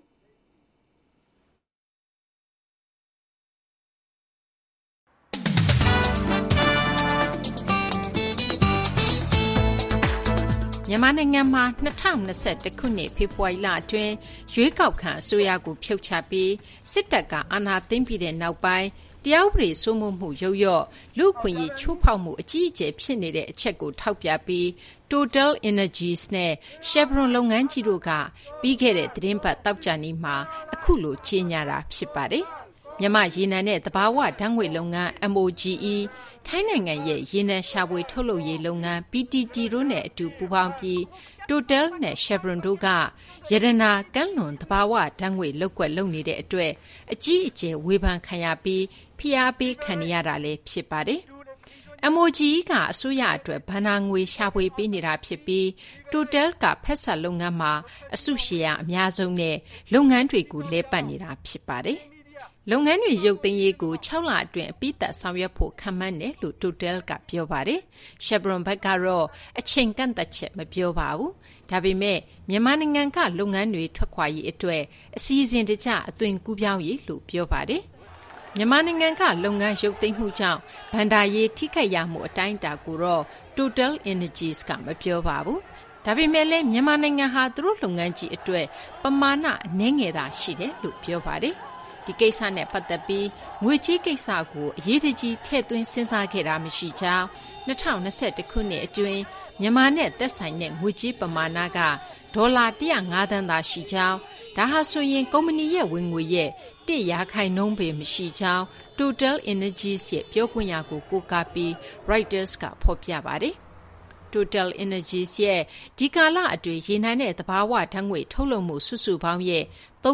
Speaker 18: မြန်မာနိုင်ငံမှာ2021ခုနှစ်ဖေဖော်ဝါရီလအတွင်းရွေးကောက်ခံအစိုးရကိုဖြုတ်ချပြီးစစ်တပ်ကအာဏာသိမ်းပြီးတဲ့နောက်ပိုင်းတရားဥပဒေစိုးမိုးမှုရုပ်ရော့လူ့အခွင့်အရေးချိုးဖောက်မှုအကြီးအကျယ်ဖြစ်နေတဲ့အချက်ကိုထောက်ပြပြီး Total Energies နဲ့ Chevron လုပ်ငန်းကြီးတို့ကပြီးခဲ့တဲ့သတင်းပတ်တောက်ကြနေ့မှာအခုလိုကြေညာတာဖြစ်ပါတယ်။မြန်မာရေနံနဲ့သဘာဝဓာတ်ငွေ့လုပ်ငန်း MOGE ထိုင်းနိုင်ငံရဲ့ရေနံရှာဖွေထုတ်လုပ်ရေးလုပ်ငန်း PTT တို့နဲ့အတူပူးပေါင်းပြီး Total နဲ့ Chevron တို့ကရတနာကမ်းလွန်သဘာဝဓာတ်ငွေ့လုပ်ကွက်လုပ်နေတဲ့အတွက်အကြီးအကျယ်ဝေဖန်ခံရပြီးဖိအားပေးခံရတာလည်းဖြစ်ပါတယ်။ MOGE ကအစိုးရအတွက်ဘဏ္ဍာငွေရှာဖွေပေးနေတာဖြစ်ပြီး Total ကဖက်ဆက်လုပ်ငန်းမှာအစုရှယ်ယာအများဆုံးနဲ့လုပ်ငန်းတွေကိုလဲပတ်နေတာဖြစ်ပါတယ်။လုပ်ငန်းတွေရုပ်သိမ်းရေးကို6လအတွင်းအပြီးသတ်ဆောင်ရွက်ဖို့ခန့်မှန်းတယ်လို့ Total ကပြောပါတယ်။ Chevron ဘက်ကတော့အချိန်ကန့်သတ်ချက်မပြောပါဘူး။ဒါပေမဲ့မြန်မာနိုင်ငံကလုပ်ငန်းတွေထွက်ခွာရေးအတွက်အစီအစဉ်တကျအသွင်ကူးပြောင်းရေးလို့ပြောပါတယ်။မြန်မာနိုင်ငံကလုပ်ငန်းရုပ်သိမ်းမှုကြောင့်ဘဏ္ဍာရေးထိခိုက်ရမှုအတိုင်းအတာကိုတော့ Total Energies ကမပြောပါဘူး။ဒါပေမဲ့လည်းမြန်မာနိုင်ငံဟာသူတို့လုပ်ငန်းကြီးအတွက်ပမာဏအနည်းငယ်သာရှိတယ်လို့ပြောပါတယ်။ဒီကိစ္စနဲ့ပတ်သက်ပြီးငွေကြေးကိစ္စကိုအရေးတကြီးထည့်သွင်းစဉ်းစားခဲ့တာမရှိကြောင်း2021ခုနှစ်အတွင်းမြန်မာနဲ့သက်ဆိုင်တဲ့ငွေကြေးပမာဏကဒေါ်လာ105သန်းသာရှိကြောင်းဒါဟာဆိုရင်ကုမ္ပဏီရဲ့ဝင်ငွေရဲ့1%ပဲမရှိကြောင်း Total Energies ရဲ့ပြောခွင့်ရကိုကိုးကားပြီး Reuters ကဖော်ပြပါတယ်။ Total Energies ရဲ့ဒီကာလအတွင်းရေနံနဲ့သဘာဝဓာတ်ငွေ့ထုတ်လုပ်မှုစုစုပေါင်းရဲ့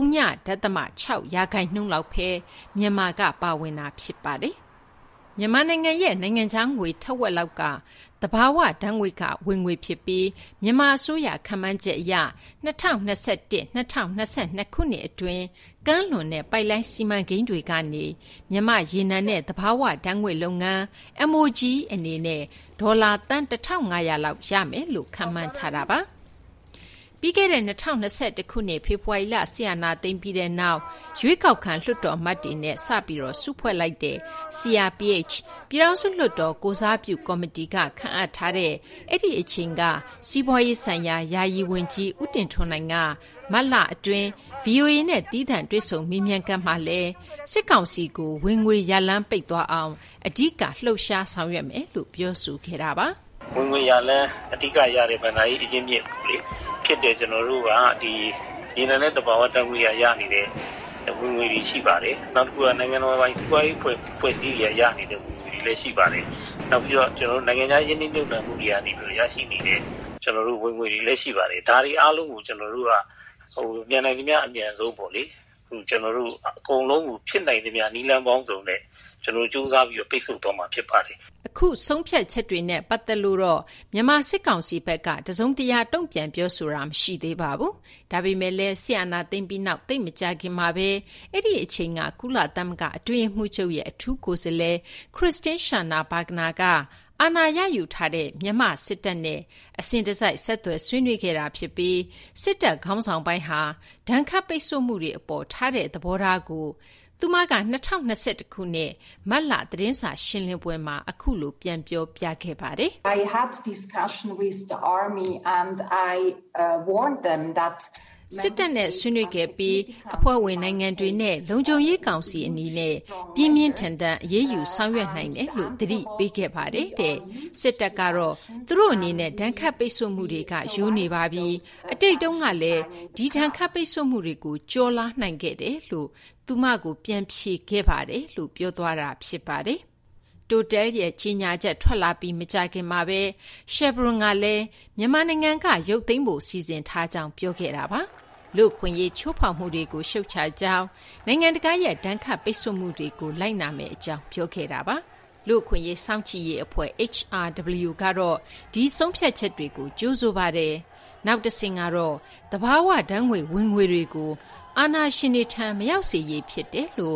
Speaker 18: 3.6% လောက်ပဲမြန်မာကပါဝင်တာဖြစ်ပါတယ်။မြန်မာနိုင်ငံရဲ့နိုင်ငံခြားငွေထက်ဝက်လောက်ကသဘာဝဓာတ်ငွေ့ကဝင်ငွေဖြစ်ပြီးမြန်မာအစိုးရခန့်မှန်းချက်အရ2021-2022ခုနှစ်အတွင်းကမ်းလွန်တဲ့ပိုက်လိုင်းစီမံကိန်းတွေကနေမြန်မာရေနံနဲ့သဘာဝဓာတ်ငွေ့လုပ်ငန်း MOGE အနေနဲ့ဒေါ်လာတန်1500လောက်ရမယ်လို့ခန့်မှန်းထားတာပါ။ပြီးခဲ့တဲ့2021ခုနှစ်ဖေဖော်ဝါရီလဆီယနာသိမ်းပြီးတဲ့နောက်ရွေးကောက်ခံလွှတ်တော်အမတ်တွေနဲ့စပြီးတော့စုဖွဲ့လိုက်တဲ့ CRPH ပြည်ထောင်စုလွှတ်တော်ကိုစားပြုကော်မတီကခန့်အပ်ထားတဲ့အဲ့ဒီအချိန်ကစီးပွားရေးဆိုင်ရာယာယီဝန်ကြီးဦးတင်ထွန်းနိုင်ကမတ်လအတွင်း VOA နဲ့တီးသန့်တွေ့ဆုံမေးမြန်းခန်းမှာလဲစစ်ကောင်စီကိုဝင်ငွေရလန်းပိတ်သွားအောင်အဓိကလှုပ်ရှားဆောင်ရွက်မယ်လို့ပြောဆိုခဲ့တာပါ
Speaker 19: ဝင်ငွေရလန်းအဓိကရတဲ့ဗဏ္ဍာရေးအချင်းမြင့်လေဖြစ်တဲ့ကျွန်တော်တို့ကဒီရေနံနဲ့သဘာဝဓာတ်ငွေ့ရနေတဲ့ဝင်ငွေတွေရှိပါတယ်နောက်တစ်ခုကနိုင်ငံတော်ပိုင်းစီးပွားရေးဖွဲ့စည်းရနေတဲ့ဝင်ငွေတွေလည်းရှိပါတယ်နောက်ပြီးတော့ကျွန်တော်တို့နိုင်ငံခြားယင်းနှိမ့်နှံမှုတွေကနေပြီးတော့ရရှိနေတဲ့ကျွန်တော်တို့ဝင်ငွေတွေလည်းရှိပါတယ်ဒါတွေအားလုံးကိုကျွန်တော်တို့ကပြန်နိုင်ကြအမြန်ဆုံးပေါ့လေကျွန်တော်တို့အကုန်လုံးကိုဖြစ်နိုင်သမျှနီလန်ပေါင်းစုံနဲ့ကျွန်တော်စူးစမ်းပြီးတော့ပိတ်ဆို့တော့မှာဖြစ်ပါတယ်
Speaker 18: အခုဆုံးဖြတ်ချက်တွေနဲ့ပတ်သက်လို့တော့မြန်မာစစ်ကောင်စီဘက်ကတစုံတရာတုံ့ပြန်ပြောဆိုတာမရှိသေးပါဘူး။ဒါပေမဲ့လည်းဆီယနာသိမ့်ပြီးနောက်သိမ့်မကြခင်မှာပဲအဲ့ဒီအချိန်ကကုလသမဂ္ဂအတွင်းမှုချုပ်ရဲ့အထူးကိုယ်စားလှယ်ခရစ်စတင်ရှာနာဘာဂနာကအာဏာရယူထားတဲ့မြန်မာစစ်တပ်နဲ့အစဉ်တစိုက်ဆက်သွယ်ဆွေးနွေးခဲ့တာဖြစ်ပြီးစစ်တပ်ခေါင်းဆောင်ပိုင်းဟာဒဏ်ခတ်ပိတ်ဆို့မှုတွေအပေါ်ထားတဲ့သဘောထားကိုသူမက2021ခုနှစ်မတ်လသတင်းစာရှင်းလင်းပွဲမှာအခုလိုပြန်ပြောပြခဲ့ပါတယ်
Speaker 20: I had discussion with the army and I warned them that
Speaker 18: စစ်တပ်နဲ့ဆွေးနွေးခဲ့ပြီးအဖွဲ့ဝင်နိုင်ငံတွေနဲ့လုံခြုံရေးကောင်စီအနေနဲ့ပြင်းပြင်းထန်ထန်အရေးယူဆောင်ရွက်နိုင်တယ်လို့သတိပေးခဲ့ပါတယ်တဲ့စစ်တပ်ကတော့သူတို့အနေနဲ့ဒဏ်ခတ်ပိတ်ဆို့မှုတွေကရိုးနေပါပြီအတိတ်တုန်းကလည်းဒီဒဏ်ခတ်ပိတ်ဆို့မှုတွေကိုကြော်လာနိုင်ခဲ့တယ်လို့သူမကိုပြန်ဖြေခဲ့ပါတယ်လို့ပြောသွားတာဖြစ်ပါတယ်တိုတယ်ရဲ့ကြီးညာချက်ထွက်လာပြီးမကြခင်မှာပဲရှယ်ဘရွန်ကလည်းမြန်မာနိုင်ငံကရုပ်သိမ်းဖို့စီစဉ်ထားကြောင်းပြောခဲ့တာပါလူခွင့်ရေးချိုးဖောက်မှုတွေကိုရှုတ်ချကြောင်းနိုင်ငံတကာရဲ့ဒဏ်ခတ်ပိတ်ဆို့မှုတွေကိုလိုက်နာမယ်အကြောင်းပြောခဲ့တာပါလူခွင့်ရေးစောင့်ကြည့်ရေးအဖွဲ့ HRW ကတော့ဒီဆုံးဖြတ်ချက်တွေကိုကြိုးဆိုပါတယ်နောက်တစ်ဆင့်ကတော့တဘာဝဓာတ်ငွေဝင်ငွေတွေကိုအာဏာရှင်တွေထံမရောက်စေရေးဖြစ်တယ်လို့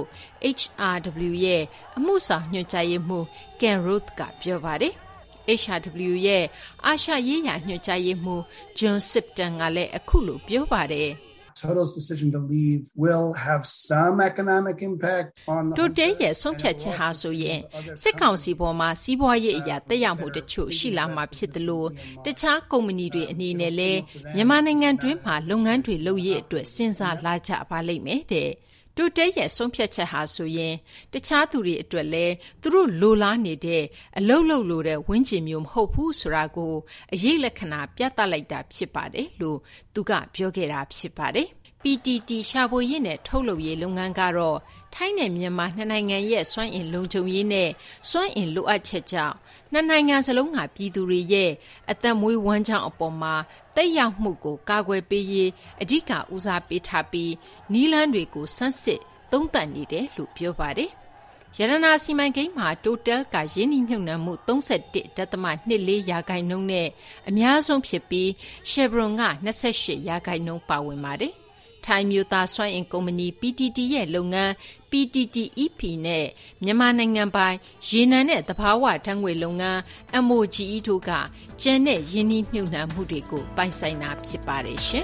Speaker 18: HRW ရဲ့အမှုဆောင်ညွှန်ကြားရေးမှူး Ken Roth ကပြောပါတယ် HRW ရဲ့အာရှရေးရာညွှန်ကြားရေးမှူး John Sipton ကလည်းအခုလိုပြောပါတယ်
Speaker 21: Total's decision to leave will have some economic impact on the
Speaker 18: Total ရဲ့ဆုံးဖြတ်ချက်ဟာဆိုရင်စစ်ကောင်စီပေါ်မှာစီးပွားရေးအရာတက်ရောက်မှုတချို့ရှိလာမှာဖြစ်တယ်လို့တခြားကုမ္ပဏီတွေအနေနဲ့လည်းမြန်မာနိုင်ငံတွင်းမှာလုပ်ငန်းတွေလုပ်ရအတွက်စဉ်းစားလာကြပါလိမ့်မယ်တဲ့တိုတဲရဲ့ဆုံးဖြတ်ချက်ဟာဆိုရင်တခြားသူတွေအတွက်လည်းသူတို့လိုလားနေတဲ့အလုတ်လုတ်လိုတဲ့ဝင်းကျင်မျိုးမဟုတ်ဘူးဆိုတာကိုအရေးလက္ခဏာပြသလိုက်တာဖြစ်ပါတယ်လို့သူကပြောခဲ့တာဖြစ်ပါတယ် PTT ရှာဖွေရေးနဲ့ထုတ်လုပ်ရေးလုပ်ငန်းကတော့ထိုင်းနဲ့မြန်မာနှစ်နိုင်ငံရဲ့စွမ်းအင်လုံခြုံရေးနဲ့စွမ်းအင်လိုအပ်ချက်ကြောင့်နှစ်နိုင်ငံစလုံးကပြည်သူတွေရဲ့အသက်မွေးဝမ်းကြောင်းအပေါ်မှာတက်ရောက်မှုကိုကာကွယ်ပေးရေးအဓိကဦးစားပေးထားပြီးနီးလန်းတွေကိုစမ်းစစ်သုံးသပ်နေတယ်လို့ပြောပါတယ်ရတနာစီမံကိန်းမှာတိုတယ်ကရင်းနှီးမြှုပ်နှံမှု 31.24 ရာခိုင်နှုန်းနဲ့အများဆုံးဖြစ်ပြီးရှယ်ဘရွန်က28 ရာခိုင်နှုန်းပါဝင်ပါတယ်ထိုင်းမျိုးသားစွမ်းအင်ကုမ္ပဏီ PTT ရဲ့လုပ်ငန်း PTTEP နဲ့မြန်မာနိုင်ငံပိုင်ရေနံနဲ့သဘာဝဓာတ်ငွေလုပ်ငန်း MOGE တို့ကကျန်တဲ့ရင်းနှီးမြှုပ်နှံမှုတွေကိုပိုင်ဆိုင်တာဖြစ်ပါတယ်ရှင်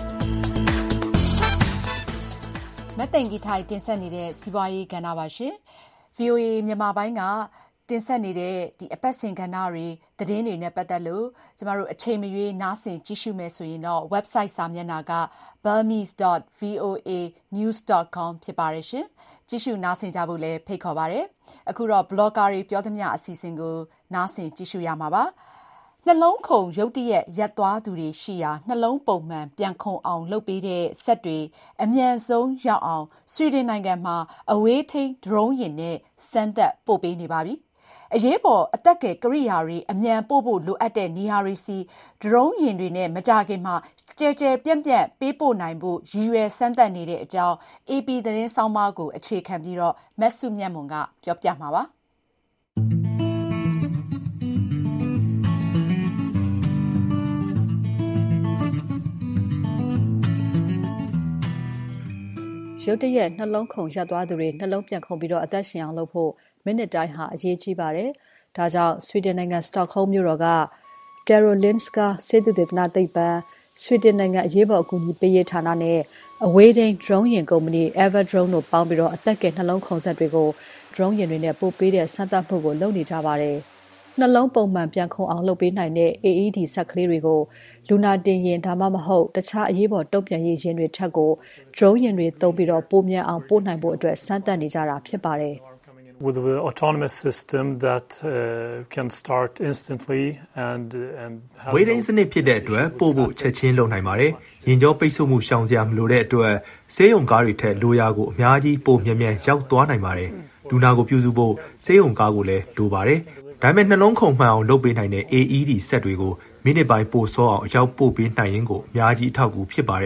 Speaker 2: ။မသိင်္ဂီထိုင်တင်ဆက်နေတဲ့စီးပွားရေးကဏ္ဍပါရှင်။ VOA မြန်မာပိုင်းကတင်ဆက်နေတဲ့ဒီအပတ်စဉ်ကဏ္ဍတွေသတင်းတွေနဲ့ပတ်သက်လို့ကျမတို့အချိန်မရွေးနားဆင်ကြည့်ရှုမယ်ဆိုရင်တော့ website စာမျက်နှာက burmese.voanews.com ဖြစ်ပါတယ်ရှင်။ကြည့်ရှုနားဆင်ကြဖို့လည်းဖိတ်ခေါ်ပါတယ်။အခုတော့ blogger တွေပြောသမျှအစီအစဉ်ကိုနားဆင်ကြည့်ရှုရမှာပါ။နှလုံးခုန်ရုတ်တရက်ရပ်သွားသူတွေရှိရာနှလုံးပုံမှန်ပြန်ခုန်အောင်လုပ်ပေးတဲ့စက်တွေအမြန်ဆုံးရောက်အောင်ဆွီဒင်နိုင်ငံမှာအဝေးထိန်းဒရုန်းယာဉ်နဲ့စမ်းသပ်ပို့ပေးနေပါပြီ။အရေးပေါ်အသက်ကယ်ကိရိယာတွေအမြန်ပို့ဖို့လိုအပ်တဲ့နေရာတွေစီဒရုန်းယာဉ်တွေနဲ့မကြာခင်မှာကြဲကြဲပြန့်ပြန့်ပေးပို့နိုင်ဖို့ရည်ရွယ်စမ်းသပ်နေတဲ့အကြောင်း AP သတင်းဆောင်းပါးကိုအခြေခံပြီးတော့မက်ဆုမြတ်မွန်ကပြောပြမှာပါ။ရုတ်တရက်နှလုံးခုန်ရပ်သွားသူတွေနှလုံးပြန်ခုန်ပြီးတော့အသက်ရှင်အောင်လုပ်ဖို့မိနစ်တိုင်းဟာအရေးကြီးပါတယ်။ဒါကြောင့်ဆွီဒင်နိုင်ငံစတော့ဟုမ်းမြို့တော်က Karolinska ဆေးသုတေသနသိပ္ပံဆွီဒင်နိုင်ငံအရေးပေါ်အကူအညီပေးရေးဌာနနဲ့အဝေးထိန်း drone ယာဉ်ကုမ္ပဏီ Everdrone တို့ပေါင်းပြီးတော့အသက်ကယ်နှလုံးခုန်စက်တွေကို drone ယာဉ်တွေနဲ့ပို့ပေးတဲ့စမ်းသပ်မှုကိုလုပ်နေကြပါတယ်။နှလုံးပုံမှန်ပြန်ခုန်အောင်လုပ်ပေးနိုင်တဲ့ AED စက်ကလေးတွေကိုလူနာတင်ယာဉ်ဒါမှမဟုတ်တခြားအရေးပေါ်တုံ့ပြန်ရေးယာဉ်တွေထက်ကို drone ယာဉ်တွေသုံးပြီးတော့ပိုမြန်အောင်ပို့နိုင်ဖို့အတွက်စမ်းသပ်နေကြတာဖြစ်ပါတယ်။
Speaker 17: With an autonomous system that can start instantly and
Speaker 22: ဝေးထိန်းစနစ်ဖြစ်တဲ့အတွက်ပို့ဖို့ချက်ချင်းလုပ်နိုင်ပါတယ်။ရင်ကြောပိတ်ဆို့မှုရှောင်စရာမလိုတဲ့အတွက်ဆေးရုံကားတွေထက်လိုရာကိုအများကြီးပိုမြန်မြန်ရောက်သွားနိုင်ပါတယ်။လူနာကိုပြုစုဖို့ဆေးရုံကားကိုလည်းလိုပါတယ်။ဒါပေမဲ့နှလုံးခုန်မှန်အောင်လုပ်ပေးနိုင်တဲ့ AED စက်တွေကိုမိနစ်ပိုင်းပိုစောအောင်အရောက်ပို့ပေးနိုင်ရင်ကိုအများကြီးအထောက်အကူဖြစ်ပါတယ်။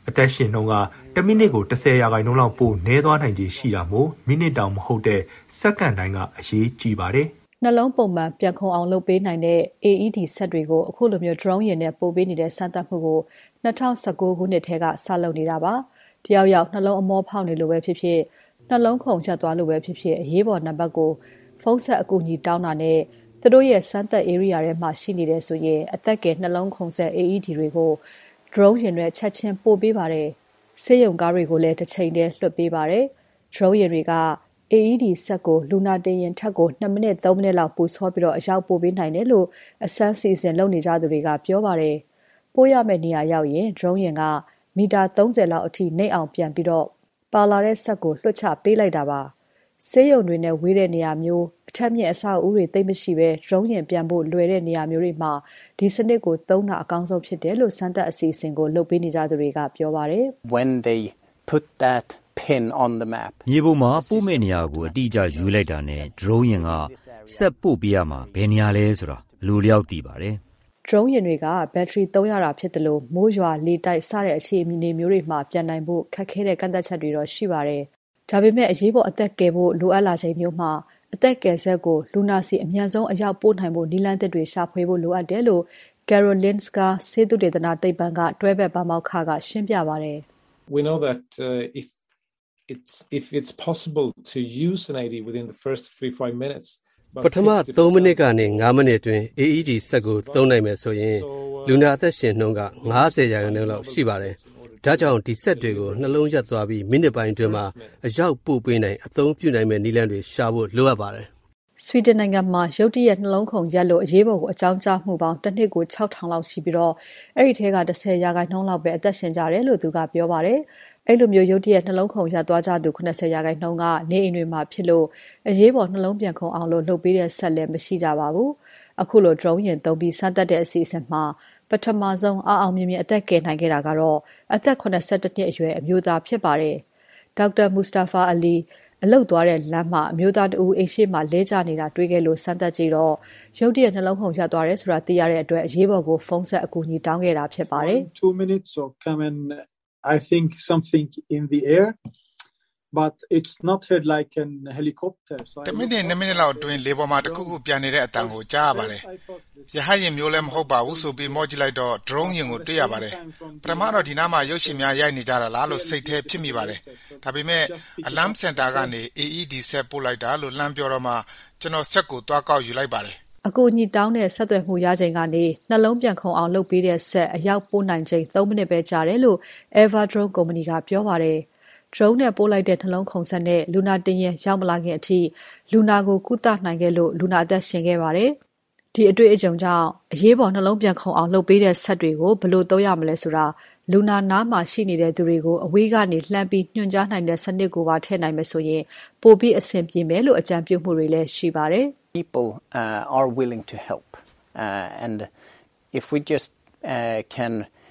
Speaker 22: အသက်ရှင်နှုန်းက1မိနစ်ကို10ရာခိုင်နှုန်းလောက်ပိုနည်းသွားနိုင်ခြေရှိတာမို့မိနစ်တောင်မဟုတ်တဲ့စက္ကန့်တိုင်းကအရေးကြီးပါတယ်
Speaker 2: နှလုံးပုံမှန်ပြန်ခုန်အောင်လုပ်ပေးနိုင်တဲ့ AED စက်တွေကိုအခုလိုမျိုး drone ယာဉ်နဲ့ပို့ပေးနေတဲ့စမ်းသပ်မှုကို2019ခုနှစ်ထဲကစလုပ်နေတာပါတယောက်ယောက်နှလုံးအမောဖောက်နေလို့ပဲဖြစ်ဖြစ်နှလုံးခုန်ချက်သွားလို့ပဲဖြစ်ဖြစ်အရေးပေါ်နံပါတ်ကိုဖုန်းဆက်အကူအညီတောင်းတာနဲ့သူတို့ရဲ့စမ်းသပ် area ထဲမှာရှိနေတယ်ဆိုရင်အသက်ကယ်နှလုံးခုန်ဆက် AED တွေကို drone ယာဉ်နဲ့ချက်ချင်းပို့ပေးပါတယ်ဆေးရုံကားတွေကိုလည်းတစ်ချိန်တည်းလွှတ်ပေးပါတယ် drone ယာဉ်တွေက AED စက်ကိုလူနာတင်ယာဉ်ထက်ကို2မိနစ်3မိနစ်လောက်ပိုစောပြီးတော့အရောက်ပို့ပေးနိုင်တယ်လို့အစမ်းစီစဉ်လုပ်နေကြသူတွေကပြောပါတယ်ပို့ရမယ့်နေရာရောက်ရင် drone ယာဉ်ကမီတာ30လောက်အထိနှိမ့်အောင်ပြန်ပြီးတော့ပါလာတဲ့စက်ကိုလွှတ်ချပေးလိုက်တာပါဆေးရုံတွေနဲ့ဝေးတဲ့နေရာမျိုးအထက်မြင့်အဆောက်အဦတွေသိမ့်မရှိပဲ drone ယာဉ်ပြန်ဖို့လွယ်တဲ့နေရာမျိုးတွေမှာဒီစနစ်ကိုသုံးတာအကောင်းဆုံးဖြစ်တယ်လို့စမ်းသပ်အစီအစဉ်ကိုလုပ်ပေးနေကြသူတွေကပြောပါတယ်
Speaker 1: When they put that pin on the map
Speaker 5: မြေပုံမှာပို့မဲ့နေရာကိုအတိအကျရွေးလိုက်တာနဲ့ drone ယာဉ်ကဆက်ပို့ပေးရမှာဘယ်နေရာလဲဆိုတာအလိုလျောက်သိပါတယ်
Speaker 2: drone ယာဉ်တွေကဘက်ထရီသုံးရတာဖြစ်တယ်လို့မိုးရွာလေတိုက်စတဲ့အခြေအနေမျိုးတွေမှာပြန်နိုင်ဖို့ခက်ခဲတဲ့ကန့်သတ်ချက်တွေတော့ရှိပါတယ်ဒါပေမဲ့အရေးပေါ်အသက်ကယ်ဖို့လိုအပ်လာချိန်မျိုးမှာအသက်ကယ်ဆက်ကိုလူနာစီအမြန်ဆုံးအရောက်ပို့နိုင်ဖို့နည်းလမ်းသစ်တွေရှာဖွေဖို့လိုအပ်တယ်လို့ Karolinska ဆေးသုတေသနသိပ္ပံကတွဲဘက်ပါမောက္ခကရှင်းပြပါတယ်
Speaker 23: We know that if it's possible to use an AED within the first 3-5 minutes
Speaker 24: ပထမ3မိနစ်ကနေ5မိနစ်အတွင်း AED စက်ကိုသုံးနိုင်မယ်ဆိုရင်လူနာအသက်ရှင်နှုန်းက90ရာခိုင်နှုန်းလောက်ရှိပါတယ်ဒါကြောင့်ဒီစက်တွေကိုနှလုံးရပ်သွားပြီးမိနစ်ပိုင်းအတွင်းမှာအရောက်ပို့ပေးနိုင်အသုံးပြုနိုင်မယ့်နည်းလမ်းတွေရှာဖို့လိုအပ်ပါတယ်
Speaker 2: ဆွီဒင်နိုင်ငံမှာရုတ်တရက်နှလုံးခုန်ရက်လို့အရေးပေါ်ကိုအကြောင်းကြားမှုပေါင်းတစ်နှစ်ကို 6,000 လောက်ရှိပြီးတော့အဲ့ဒီထဲက10ရာခိုင်နှုန်းလောက်ပဲအသက်ရှင်ကြတယ်လို့သူကပြောပါတယ်အဲ့လိုမျိုးရုတ်တရက်နှလုံးခုန်ရက်သွားကြသူ90ရာခိုင်နှုန်းကနေအိမ်တွေမှာဖြစ်လို့အရေးပေါ်နှလုံးပြန်ခုန်အောင်လို့လုပ်ပေးတဲ့ဆက်လည်းမရှိကြပါဘူးအခုလို drone ယာဉ်သုံးပြီးစမ်းသပ်တဲ့အစီအစဉ်မှာပထမဆုံးအောင်မြင်မြင်အသက်ကယ်နိုင်ခဲ့တာကတော့အသက်82နှစ်အရွယ်အမျိုးသားဖြစ်ပါတယ်ဒေါက်တာမူစတာဖာအလီအလုတ်သွားတဲ့လမ်းမှာအမျိုးသားတဦးအိမ်ရှိမှလဲကျနေတာတွေ့ခဲ့လို့စမ်းသပ်ကြည့်တော့ရုတ်တရက်နှလုံးခုန်ရပ်သွားတယ်ဆိုတာသိရတဲ့အတွက်အရေးပေါ်ကိုဖုန်းဆက်အကူအညီတောင်းခဲ့တာဖြစ်ပါတယ်
Speaker 23: 2 minutes or come and I think something in the air but it's not heard like an helicopter
Speaker 25: so 2မိနစ်လောက်အတွင်းလေပေါ်မှာတခုခုပြန်နေတဲ့အတန်ကိုကြားရပါတယ်ရဟတ်ယာဉ်မျိုးလည်းမဟုတ်ပါဘူးဆိုပြီးမော့ကြည့်လိုက်တော့ drone ယာဉ်ကိုတွေ့ရပါတယ်ပထမတော့ဒီနားမှာရုပ်ရှင်များရိုက်နေကြတာလားလို့စိတ်ထဲဖြစ်မိပါတယ်ဒါပေမဲ့ alarm center ကနေ AED ဆက်ပို့လိုက်တာလို့လှမ်းပြောတော့မှကျွန်တော်ဆက်ကိုတွားကောက်ယူလိုက်ပါတယ်
Speaker 2: အကူအညီတောင်းတဲ့ဆက်သွယ်မှုရချိန်ကနေနှလုံးပြန်ခုန်အောင်လုပ်ပေးတဲ့ဆက်အရောက်ပို့နိုင်ချိန်3မိနစ်ပဲကြာတယ်လို့ Everdrone ကုမ္ပဏီကပြောပါတယ်drone နဲ့ပို့လိုက်တဲ့နှလုံးခုန်ဆက်နဲ့လူနာတင်ရင်ရောက်မလာခင်အထိလူနာကိုကုသနိုင်ခဲ့လို့လူနာအသက်ရှင်ခဲ့ပါတယ်ဒီအတွေ့အကြုံကြောင့်အရေးပေါ်နှလုံးပြန်ခုန်အောင်လုပ်ပေးတဲ့ဆက်တွေကိုဘယ်လိုသုံးရမလဲဆိုတာလူနာနားမှာရှိနေတဲ့သူတွေကိုအဝေးကနေလှမ်းပြီးညွှန်ကြားနိုင်တဲ့စနစ်ကိုပါထည့်နိုင်မယ်ဆိုရင်ပိုပြီးအဆင်ပြေမယ်လို့အကြံပြုမှုတွေလည်းရှိပါတယ်
Speaker 1: People are willing to help and if we just can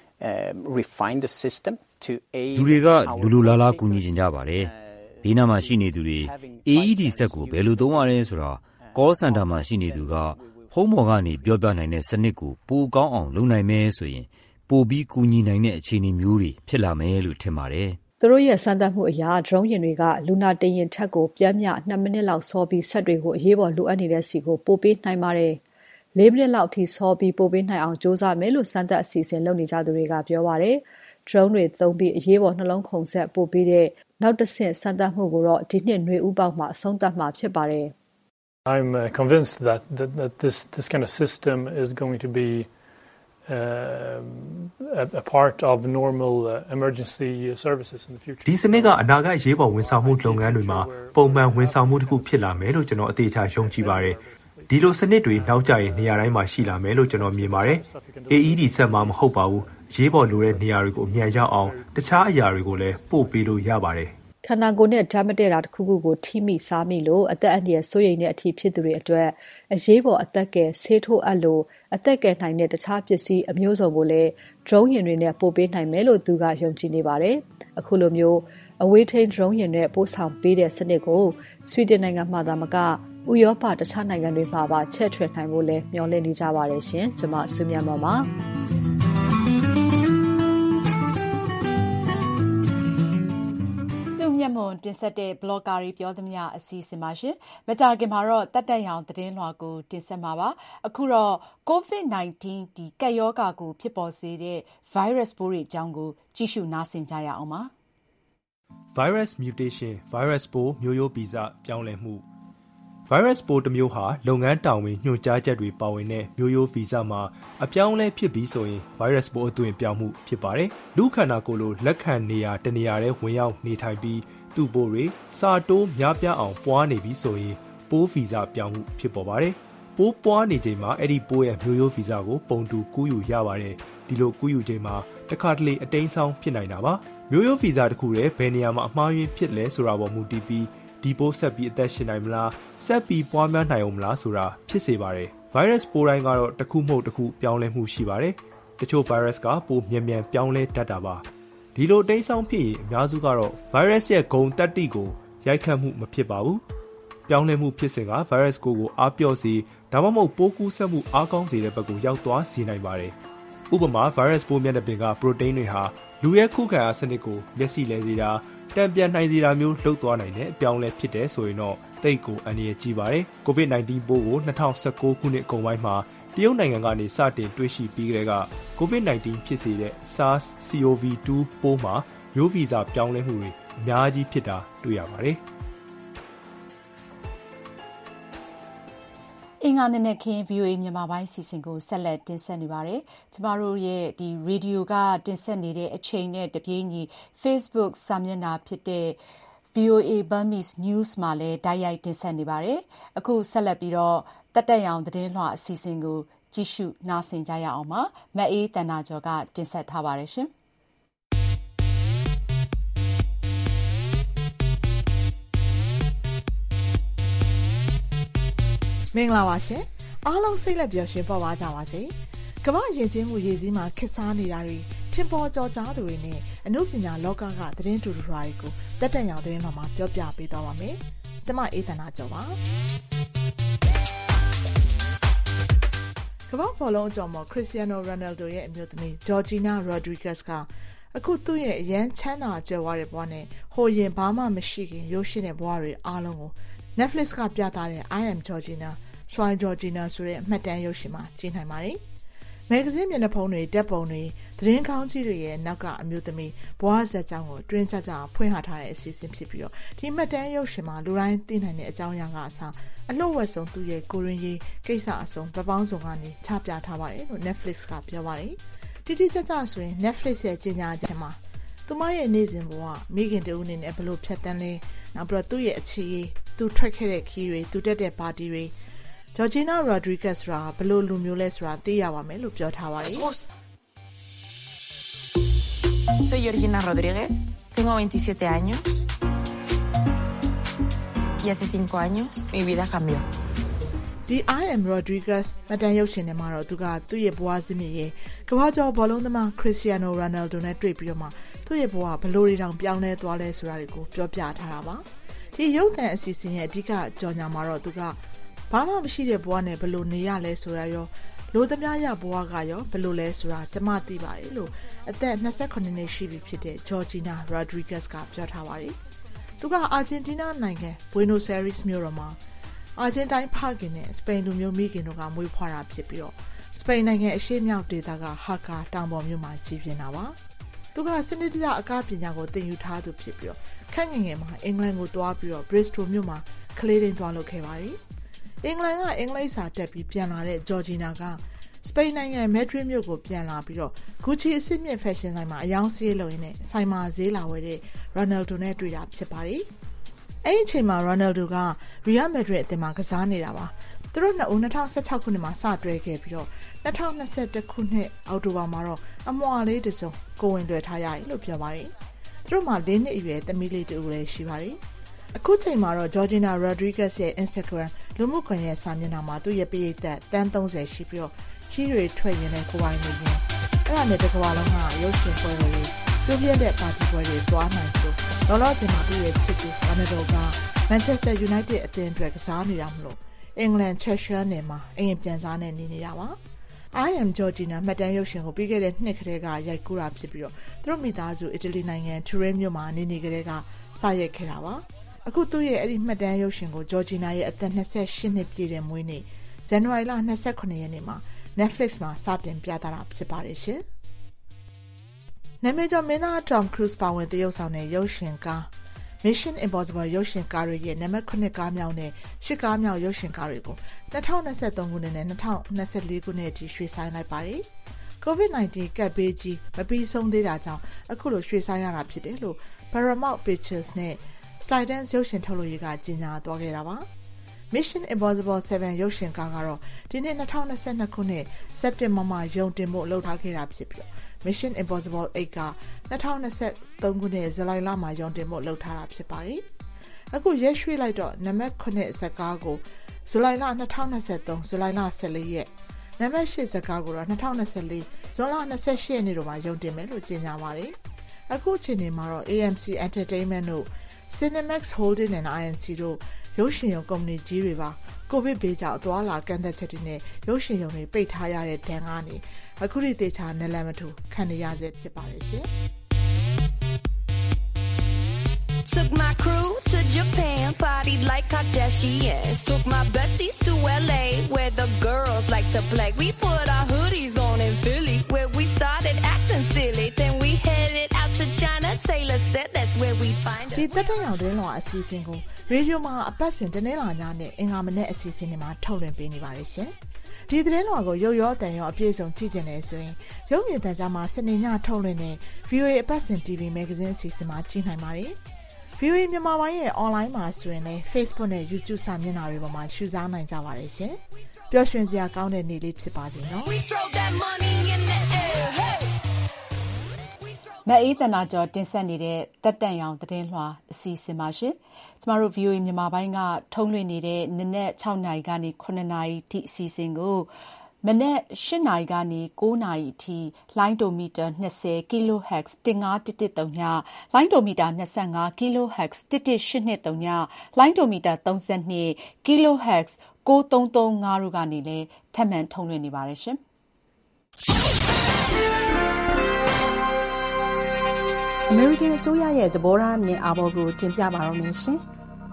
Speaker 1: refine the system to aid
Speaker 5: လူတွေကလူလာလာကူညီကြပါတယ်ဒီနားမှာရှိနေသူတွေ AED စက်ကိုဘယ်လိုသုံးရလဲဆိုတာ call center မှာရှိနေသူကဖုန်းပေါ်ကနေပြောပြနိုင်တဲ့စနစ်ကိုပိုကောင်းအောင်လုပ်နိုင်မယ်ဆိုရင်ပိုပြီးကူညီနိုင်တဲ့အခြေအနေမျိုးတွေဖြစ်လာမယ်လို့ထင်ပါတယ်
Speaker 2: သူတို့ရဲ့စမ်းသပ်မှုအရ drone ယာဉ်တွေကလူနာတင်ယာဉ်ထက်ကိုပြင်းပြ2မိနစ်လောက်စောပြီးဆက်တွေကိုအရေးပေါ်လိုအပ်နေတဲ့စီကိုပို့ပေးနိုင်ပါတယ်4မိနစ်လောက်အထိစောပြီးပို့ပေးနိုင်အောင်စ조사မယ်လို့စမ်းသပ်အစီအစဉ်လုပ်နေကြသူတွေကပြောပါတယ်drone တွေသုံးပြီးအရေးပေါ်နှလုံးခုန်ဆက်ပို့ပေးတဲ့နောက်တစ်ဆင့်စမ်းသပ်မှုကိုတော့ဒီနှစ်နွေဦးပေါက်မှာအဆုံးသတ်မှာဖြစ်ပါတယ်
Speaker 17: I'm convinced that this kind of system is going to be a part of normal emergency services in the future
Speaker 22: ဒီစနစ်ကအနာဂတ်ရေးပေါ်ဝန်ဆောင်မှုလုပ်ငန်းတွေမှာပုံမှန်ဝန်ဆောင်မှုတစ်ခုဖြစ်လာမယ်လို့ကျွန်တော်အသေးချာယုံကြည်ပါတယ်ဒီလိုစနစ်တွေနောက်ကျရင်နေရာတိုင်းမှာရှိလာမယ်လို့ကျွန်တော်မြင်ပါတယ် AED ဆက်မှာမဟုတ်ပါဘူးရေးပေါ်လိုတဲ့နေရာတွေကိုအမြန်ရောက်အောင်တခြားအရာတွေကိုလည်းပို့ပေးလို့ရပါတယ်
Speaker 2: ခန္ဓာကိုယ်နဲ့ဓာတ်မတည့်တာတစ်ခုခုကိုထိမိစားမိလို့အသက်အန္တရာယ်စိုးရိမ်တဲ့အထိဖြစ်သူတွေအတွက်အရေးပေါ်အသက်ကယ်ဆေးထိုးအပ်လို့အသက်ကယ်နိုင်တဲ့တခြားပစ္စည်းအမျိုးစုံကိုလည်း drone ယာဉ်တွေနဲ့ပို့ပေးနိုင်မယ်လို့သူကယုံကြည်နေပါတယ်အခုလိုမျိုးအဝေးထိန်း drone ယာဉ်နဲ့ပို့ဆောင်ပေးတဲ့စနစ်ကိုဆွီဒင်နိုင်ငံမှာသာမကဥရောပတခြားနိုင်ငံတွေမှာပါချဲ့ထွင်နိုင်ဖို့လည်းမျှော်လင့်နေကြပါတယ်ရှင်ကျွန်မစုမြတ်မော်ပါမွန်တင်ဆက်တဲ့ဘလော့ဂါတွေပြောသမျှအစီအစဉ်ပါရှင်။မကြာခင်မှာတော့တတ်တက်ရောင်သတင်းလွှာကိုတင်ဆက်မှာပါ။အခုတော့ COVID-19 ဒီကပ်ရောဂါကိုဖြစ်ပေါ်စေတဲ့ virus ပိုးတွေအကြောင်းကိုကြည့်ရှုနားဆင်ကြရအောင်ပါ။
Speaker 22: Virus mutation virus ပိုးမျိုးရိုးဗီဇပြောင်းလဲမှု virus ပိုးတစ်မျိုးဟာလုပ်ငန်းတာဝန်ညွှန်ကြားချက်တွေပါဝင်တဲ့မျိုးရိုးဗီဇမှာအပြောင်းလဲဖြစ်ပြီးဆိုရင် virus ပိုးအသွင်ပြောင်းမှုဖြစ်ပါတယ်။လူခန္ဓာကိုယ်လိုလက်ခံနေရာတနေရာထဲဝင်ရောက်နေထိုင်ပြီးသူ့ပိုးတွေစာတိုးများပြားအောင်ပွားနေပြီးဆိုရင်ပိုးဗီဇပြောင်းမှုဖြစ်ပေါ်ပါတယ်။ပိုးပွားနေချိန်မှာအဲ့ဒီပိုးရဲ့မျိုးရိုးဗီဇကိုပုံတူကူးယူရပါတယ်။ဒီလိုကူးယူချိန်မှာတစ်ခါတလေအတိမ်းဆောင်ဖြစ်နိုင်တာပါ။မျိုးရိုးဗီဇတစ်ခုတည်းဘယ်နေရာမှာအမှားယွင်းဖြစ်လဲဆိုတာပေါ်မူတည်ပြီးဒီပိုးဆက်ပြီးအသက်ရှင်နိုင်မလားဆက်ပြီးပွားများနိုင်အောင်မလားဆိုတာဖြစ်စေပါတယ်။ virus ပိုးတိုင်းကတော့တစ်ခုမဟုတ်တစ်ခုပြောင်းလဲမှုရှိပါတယ်။တချို့ virus ကပိုမြန်မြန်ပြောင်းလဲတတ်တာပါ။ဒီလိုတိမ်းဆောင်ဖြစ်ရင်အများစုကတော့ virus ရဲ့ဂုဏ်တတ္တိကိုရိုက်ခတ်မှုမဖြစ်ပါဘူး။ပြောင်းလဲမှုဖြစ်စဉ်က virus ကိုအားပျော့စေဒါမှမဟုတ်ပိုးကူးစက်မှုအားကောင်းစေတဲ့ဘက်ကိုရောက်သွားစေနိုင်ပါတယ်။ဥပမာ virus ပိုးမျက်နှာပြင်က protein တွေဟာလူရဲ့ခုခံအားစနစ်ကိုမျက်စိလဲစေတာတံပြန်နိုင်စေတာမျိုးလှုပ်သွားနိုင်တဲ့အပြောင်းလဲဖြစ်တယ်ဆိုရင်တော့တိတ်ကိုအန္တရာယ်ကြီးပါတယ်။ COVID-19 ပိုးကို2019ခုနှစ်အကုန်ပိုင်းမှာတရုတ်နိုင်ငံကနေစတင်တွေ့ရှိပြီးကတည်းက COVID-19 ဖြစ်စေတဲ့ SARS-CoV-2 ပိုးမှာမျိုးဗီဇပြောင်းလဲမှုတွေအများကြီးဖြစ်တာတွေ့ရပါတယ်။
Speaker 2: အင်္ဂါနေ့ခင်း VOA မြန်မာပိုင်းစီစဉ်ကိုဆက်လက်တင်ဆက်နေပါတယ်။ကျမတို့ရဲ့ဒီရေဒီယိုကတင်ဆက်နေတဲ့အချိန်နဲ့တပြေးညီ Facebook စာမျက်နှာဖြစ်တဲ့ VOA Burmese News မှာလည်းတိုက်ရိုက်တင်ဆက်နေပါတယ်။အခုဆက်လက်ပြီးတော့တတ်တက်ရောင်သတင်းလွှာအစီအစဉ်ကိုကြည့်ရှုနားဆင်ကြရအောင်ပါ။မအေးတန်နာကျော်ကတင်ဆက်ထားပါတယ်ရှင်။
Speaker 6: မင်္ဂလာပါရှင်အားလုံးစိတ်လက်ပျော်ရွှင်ပေါ်ပါကြပါစေကမ္ဘာယဉ်ကျေးမှုရည်စည်းမှာခက်စားနေတာတွေထင်ပေါ်ကျော်ကြားသူတွေနဲ့အနုပညာလောကကသတင်းတူတူတွေကိုတက်တက်ရောင်သတင်းမှာပြောပြပေးသွားပါမယ်ကျမအေးသနာကျော်ပါကမ္ဘာဘောလုံးအကြောင်းမှာခရစ္စတီယာနိုရိုနယ်ဒိုရဲ့အမျိုးသမီးဂျော်ဂျီနာရိုဒရီဂက်စ်ကအခုသူ့ရဲ့အရန်ချမ်းသာကြွယ်ဝတဲ့ဘဝနဲ့ဟိုရင်ဘာမှမရှိခင်ရုပ်ရှင်တဲ့ဘဝတွေအားလုံးကို Netflix ကပြသတဲ့ I am Georgina Soy Georgina ဆိုတဲ့အမှတ်တမ်းရုပ်ရှင်မှာကြည့်နိုင်ပါတယ်။မဂ္ဂဇင်းမျက်နှာဖုံးတွေဓာတ်ပုံတွေသတင်းကောင်းကြီးတွေရဲ့နောက်ကအမျိုးသမီးဘဝဇာတ်ကြောင်းကိုတွင်းကြကြဖွင့်ဟထားတဲ့အစီအစဉ်ဖြစ်ပြီးတော့ဒီမှတ်တမ်းရုပ်ရှင်မှာလူတိုင်းသိနိုင်တဲ့အကြောင်းအရာကအစားအလှဝက်ဆုံးသူ့ရဲ့ကိုရင်းရေးကိစ္စအစုံဗပောင်းစုံကနေချပြထားပါတယ်လို့ Netflix ကပြောပါတယ်။တိတိကျကျဆိုရင် Netflix ရဲ့ကြေညာချက်မှာသူမရဲ့နေ့စဉ်ဘဝမိခင်တဦးအနေနဲ့ဘယ်လိုဖြတ်တန်းလဲနောက်ပြီးတော့သူ့ရဲ့အခြေရေးသူထွက်ခဲ့တဲ့ခီးတွေသူတက်တဲ့ပါတီတွေGeorgina Rodriguez ဆိုတာဘယ်လိုလူမျိုးလဲဆိုတာသိရပါမယ်လို့ပြောထားပါတယ်
Speaker 3: Soy Georgina Rodríguez, tengo 27 años y hace 5 años mi vida cambió.
Speaker 6: The I am Rodriguez မတန်ရုပ်ရှင်ထဲမှာတော့သူကသူ့ရဲ့ဘဝဇာတ်မြစ်ရဲ့ကမ္ဘာကျော်ဘောလုံးသမား Cristiano Ronaldo နဲ့တွေ့ပြီးတော့မှသူ့ရဲ့ဘဝဘယ်လိုတွေတောင်ပြောင်းလဲသွားလဲဆိုတာတွေကိုပြောပြထားတာပါ။ဒီရုပ်သံအစီအစဉ်ရဲ့အဓိကကြော်ညာမှာတော့သူကဘာမှမရှိတဲ့ဘဝနဲ့ဘယ်လိုနေရလဲဆိုတာရောလိုသမျှရဘဝကရောဘယ်လိုလဲဆိုတာကျမသိပါတယ်လို့အသက်28နှစ်ရှိပြီဖြစ်တဲ့ Georgina Rodriguez ကပြောထားပါတယ်။သူကအာဂျင်တီးနားနိုင်ငံ Buenos Aires မြို့တော်မှာအာဂျင်တိုင်းဖခင်နဲ့စပိန်လူမျိုးမိခင်တို့ကမွေးဖွားတာဖြစ်ပြီးတော့စပိန်နိုင်ငံအရှေ့မြောက်ဒေသကဟာကာတောင်ပေါ်မြို့မှာကြီးပြင်းတာပါ။သူကစနစ်တကျအကပညာကိုသင်ယူထားသူဖြစ်ပြီးတော့ခက်ငယ်ငယ်မှာအင်္ဂလန်ကိုသွားပြီးတော့ Bristol မြို့မှာကလေးတင်သွားလုပ်ခဲ့ပါတယ်။အင်္ဂလန်ကအင်္ဂလိပ်စာတက်ပြီးပြန်လာတဲ့ Georgina ကစပိန်နိုင်ငံမက်ဒရစ်မြို့ကိုပြန်လာပြီးတော့ Gucci အစစ်မြင့်ဖက်ရှင်ဆိုင်မှာအယောင်စည်းလုပ်ရင်းနဲ့ဆိုင်မှာဈေးလာဝယ်တဲ့ Ronaldo နဲ့တွေ့တာဖြစ်ပါတယ်။အဲ့ဒီအချိန်မှာ Ronaldo က Real Madrid အသင်းမှာကစားနေတာပါ။သူတို့နှစ်ဦး2016ခုနှစ်မှာစတွဲခဲ့ပြီးတော့2021ခုနှစ်အောက်တိုဘာမှာတော့အမွှာလေးတစ်စုံကိုဝင်တွေ့ထားရတယ်လို့ပြောပါတယ်။သူတို့မှာ4နှစ်အရွယ်သမီးလေးတူလည်းရှိပါတယ်။အခုချိန်မှာတော့ Georgina Rodriguez ရဲ့ Instagram လူမှုကွန်ရက်စာမျက်နှာမှာသူ့ရဲ့ပရိသတ်တန်း30ရှိပြီးတော့ခီးတွေထွက်ရင်လည်းကိုယ်ပိုင်နေရင်အဲ့ဒါနဲ့တစ်ကမ္ဘာလုံးကရုပ်ရှင်ပွဲတွေပြည့်ပြည့်တဲ့ပါတီပွဲတွေသွားနိုင်လို့လောလောဆယ်မှာသူ့ရဲ့ချစ်သူ Ronaldo က Manchester United အသင်းအတွက်ကစားနေတာမလို့အင်္ဂလန် Cheshire နယ်မှာအရင်ပြန်စားနေနေတာပါI am Georgina မှတ်တမ်းရုပ်ရှင်ကိုပြီးခဲ့တဲ့နှစ်ကတည်းကရိုက်ကူးတာဖြစ်ပြီးတော့သူတို့မိသားစုအီတလီနိုင်ငံထူရင်းမြို့မှာနေကလေးကစရိုက်ခဲ့တာပါအခုသူ့ရဲ့အဲ့ဒီမှတ်တမ်းရုပ်ရှင်ကိုဂျော်ဂျီနာရဲ့အသက်28နှစ်ပြည့်တဲ့မွေးနေ့ဇန်နဝါရီလ29ရက်နေ့မှာ Netflix မှာစတင်ပြသတာဖြစ်ပါတယ်ရှင်နာမည်ကျော်မင်းသား Tom Cruise ပါဝင်သရုပ်ဆောင်တဲ့ရုပ်ရှင်ကား Mission Impossible ရုပ်ရှင်ကားရဲ့နံပါတ်9ကားမြောက်နဲ့10ကားမြောက်ရုပ်ရှင်ကားတွေကို2023ခုနှစ်နဲ့2024ခုနှစ်အထိရွှေ့ဆိုင်းလိုက်ပါတယ်COVID-19 ကပ်ဘေးကြီးမပြီးဆုံးသေးတာကြောင့်အခုလိုရွှေ့ဆိုင်းရတာဖြစ်တယ်လို့ Paramount Pictures နဲ့ Skydance ရုပ်ရှင်ထုတ်လုပ်ရေးကကြေညာသွားခဲ့တာပါ Mission Impossible 7 ရုပ်ရှင်ကားကတော့ဒီနှစ်2022ခုနှစ်စက်တင်ဘာမှာရုံတင်ဖို့လှုပ်ထားခဲ့တာဖြစ်ပြီး Mission Impossible 8 က2023ခုနှစ်ဇူလိုင်လမှာရုံတင်ဖို့လှုပ်ထားတာဖြစ်ပါတယ်အခုရက်ရွှေ့လိုက်တော့နံပါတ်9ဇာတ်ကားကိုဇူလိုင်လ2023ဇူလိုင်လ14ရက်နံပါတ်10ဇာတ်ကားကိုတော့2024ဇွန်လ28ရက်နေ့တို့မှာရုံတင်မယ်လို့ကြေညာပါတယ်အခုအချိန်မှာတော့ AMC Entertainment တို့ Cinemax Holding and INC တို့ရုပ်ရှင်ရုံကုမ္ပဏီကြီးတွေပါကိုဗစ်ဘေးကြောင့်အသွားအလာကန့်သတ်ချက်တွေနဲ့ရုပ်ရှင်ရုံတွေပိတ်ထားရတဲ့ဒဏ်ကနေအခုထိသေချာနယ်လန်မထူခံနေရဆဲဖြစ်ပါတယ်ရှင်
Speaker 7: Took my crew to Japan, partied like Kardashians. Took my besties to LA, where the girls like to play. We put our hoodies on in Philly, where we started acting silly. Then we headed out to China. Taylor said that's where we find her.
Speaker 6: ဒီတက်တဲ့အောင်တင်းလောအစီအစဉ်ကိုရေဒီယိုမှာအပတ်စဉ်တနင်္လာညနဲ့အင်္ဂါမနေ့အစီအစဉ်တွေမှာထုတ်လွှင့်ပေးနေပါတယ်ရှင်။ဒီသတင်းလွှာကိုရုပ်ရောအတန်ရောအပြည့်စုံကြည့်ကြနေဆိုရင်ရုပ်မြင်သံကြားမှာစနေညထုတ်လွှင့်တဲ့ VOA အပတ်စဉ် TV Magazine အစီအစဉ်မှာကြည့်နိုင်ပါတယ်။ VOA မြန်မာပိုင်းရဲ့ online မှာဆိုရင်လည်း Facebook နဲ့ YouTube စာမျက်နှာတွေပေါ်မှာရှုစားနိုင်ကြပါတယ်ရှင်။ပျော်ရွှင်စရာကောင်းတဲ့နေ့လေးဖြစ်ပါစေနော်။မအေးတနာကျော်တင်ဆက်နေတဲ့တက်တန့်ရောင်သတင်းလွှာအစီအစဉ်ပါရှင်။ကျမတို့ VOA မြန်မာပိုင်းကထုံးလွှင့်နေတဲ့နနက်6နာရီကနေ9နာရီထိအစီအစဉ်ကိုမနေ့8နာရီကနေ9နာရီအထိလိုင်းဒိုမီတာ20 kHz 15113ညလိုင်းဒိုမီတာ25 kHz 11823လိုင်းဒိုမီတာ32 kHz 9335တို့ကနေလည်းထပ်မံထုံးလွှင့်နေပါတယ်ရှင်
Speaker 2: အမေရိကန်အစိုးရရဲ့သဘောထားအမြင်အာဘော်ကိုတင်ပြပါတော့မယ်ရှင်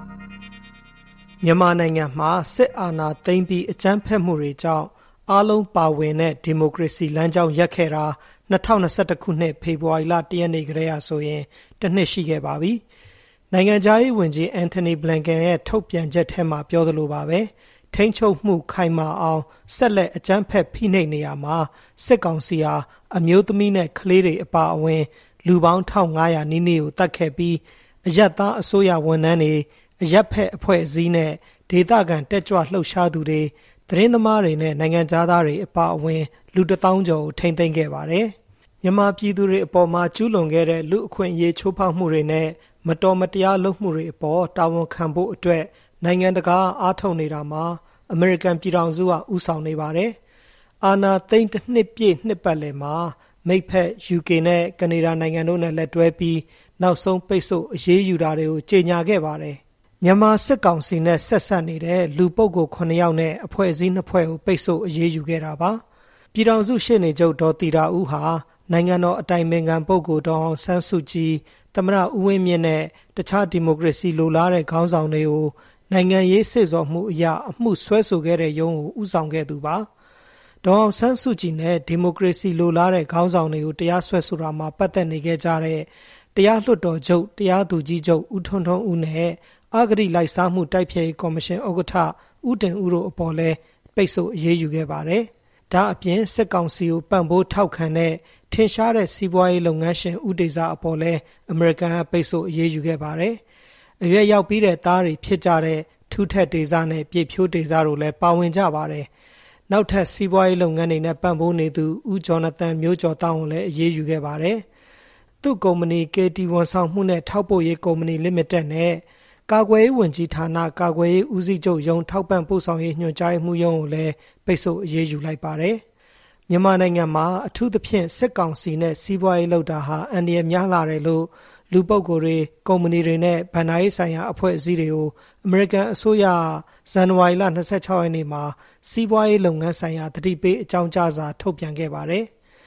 Speaker 8: မြန်မာနိုင်ငံမှာစစ်အာဏာသိမ်းပြီးအကြမ်းဖက်မှုတွေကြောင့်အားလုံးပါဝင်တဲ့ဒီမိုကရေစီလမ်းကြောင်းရက်ခဲ့တာ2021ခုနှစ်ဖေဖော်ဝါရီလ1ရက်နေ့ကတည်းကဆိုရင်တစ်နှစ်ရှိခဲ့ပါပြီ။နိုင်ငံခြားရေးဝန်ကြီးအန်ထိုနီဘလန်ကန်ရဲ့ထုတ်ပြန်ချက်ထဲမှာပြောသလိုပါပဲထိန်းချုပ်မှုခိုင်မာအောင်ဆက်လက်အကြမ်းဖက်ဖိနှိပ်နေရမှာစစ်ကောင်စီဟာအမျိုးသမီးနဲ့ကလေးတွေအပါအဝင်လူပေါင်း1500နီးနီးကိုတတ်ခဲ့ပြီးအယက်သားအစိုးရဝန်ထမ်းတွေအယက်ဖက်အဖွဲ့အစည်းနဲ့ဒေသခံတက်ကြွလှုပ်ရှားသူတွေသတင်းသမားတွေနဲ့နိုင်ငံသားတွေအပါအဝင်လူ1000ကျော်ကိုထိန်းသိမ်းခဲ့ပါတယ်။မြန်မာပြည်သူတွေအပေါ်မှာကျူးလွန်ခဲ့တဲ့လူအခွင့်အရေးချိုးဖောက်မှုတွေနဲ့မတော်မတရားလုပ်မှုတွေအပေါ်တာဝန်ခံဖို့အတွက်နိုင်ငံတကာအားထုတ်နေတာမှာအမေရိကန်ပြည်ထောင်စုကဦးဆောင်နေပါတယ်။အာဏာသိမ်းတစ်နှစ်ပြည့်နှစ်ပတ်လည်မှာမိတ်ဖက် UK နဲ့ကနေဒါနိုင်ငံတို့နဲ့လက်တွဲပြီးနောက်ဆုံးပိတ်ဆို့အရေးယူတာတွေကိုကြေညာခဲ့ပါတယ်။မြန်မာစစ်ကောင်စီနဲ့ဆက်ဆက်နေတဲ့လူပုဂ္ဂိုလ်9ယောက်နဲ့အဖွဲ့အစည်း2ဖွဲ့ကိုပိတ်ဆို့အရေးယူခဲ့တာပါ။ပြည်ထောင်စုရှေ့နေချုပ်ဒေါ်တီတာဦးဟာနိုင်ငံတော်အတိုင်ပင်ခံပုဂ္ဂိုလ်ဒေါ်အောင်ဆန်းစုကြည်သမ္မတဦးဝင်းမြင့်နဲ့တခြားဒီမိုကရေစီလိုလားတဲ့ခေါင်းဆောင်တွေကိုနိုင်ငံရေးစေ့ဆော်မှုအရာအမှုဆွဲဆိုခဲ့တဲ့ရုံးကိုဦးဆောင်ခဲ့သူပါ။ဒေါ်အောင်ဆန်းစုကြည်နဲ့ဒီမိုကရေစီလိုလားတဲ့ခေါင်းဆောင်တွေကိုတရားစွဲဆိုတာမှာပတ်သက်နေခဲ့ကြတဲ့တရားလွှတ်တော်ချုပ်တရားသူကြီးချုပ်ဦးထွန်းထွန်းဦးနဲ့အဂတိလိုက်စားမှုတိုက်ဖျက်ရေးကော်မရှင်ဥက္ကဋ္ဌဦးတင်ဦးတို့အပေါ်လဲပိတ်ဆို့အရေးယူခဲ့ပါတယ်။ဒါအပြင်စစ်ကောင်စီကိုပံ့ပိုးထောက်ခံတဲ့ထင်ရှားတဲ့စီးပွားရေးလုပ်ငန်းရှင်ဦးဒေစာအပေါ်လဲအမေရိကန်ကပိတ်ဆို့အရေးယူခဲ့ပါတယ်။အရွယ်ရောက်ပြီးတဲ့သားတွေဖြစ်ကြတဲ့ထူးထက်ဒေစာနဲ့ပြည့်ဖြိုးဒေစာတို့လည်းပါဝင်ကြပါတယ်။နောက်ထပ်စီးပွားရေးလုပ်ငန်းတွေနဲ့ပံ့ပိုးနေသူဦးကျော်နသန်မျိုးကျော်တောင်းကိုလည်းအရေးယူခဲ့ပါတယ်။သူ့ကုမ္ပဏီ KT ဝန်ဆောင်မှုနဲ့ထောက်ပို့ရေးကုမ္ပဏီ Limited နဲ့ကာကွယ်ရေးဝန်ကြီးဌာနကာကွယ်ရေးဦးစီးချုပ်ရုံးထောက်ပံ့ပို့ဆောင်ရေးညွှန်ကြားရေးမှူးရုံးကိုလည်းပိတ်ဆို့အရေးယူလိုက်ပါတယ်။မြန်မာနိုင်ငံမှာအထူးသဖြင့်စစ်ကောင်စီနဲ့စီးပွားရေးလုပ်တာဟာအန္တရာယ်များလာတယ်လို့လူပုဂ္ဂိုလ်တွေကုမ္ပဏီတွေနဲ့ဗဏ္ဍာရေးဆိုင်ရာအဖွဲ့အစည်းတွေကိုအမေရိကန်အစိုးရဇန်နဝါရီလ26ရက်နေ့မှာစီးပွားရေးလုပ်ငန်းဆိုင်ရာသတိပေးအကြောင်းကြားစာထုတ်ပြန်ခဲ့ပါတယ်။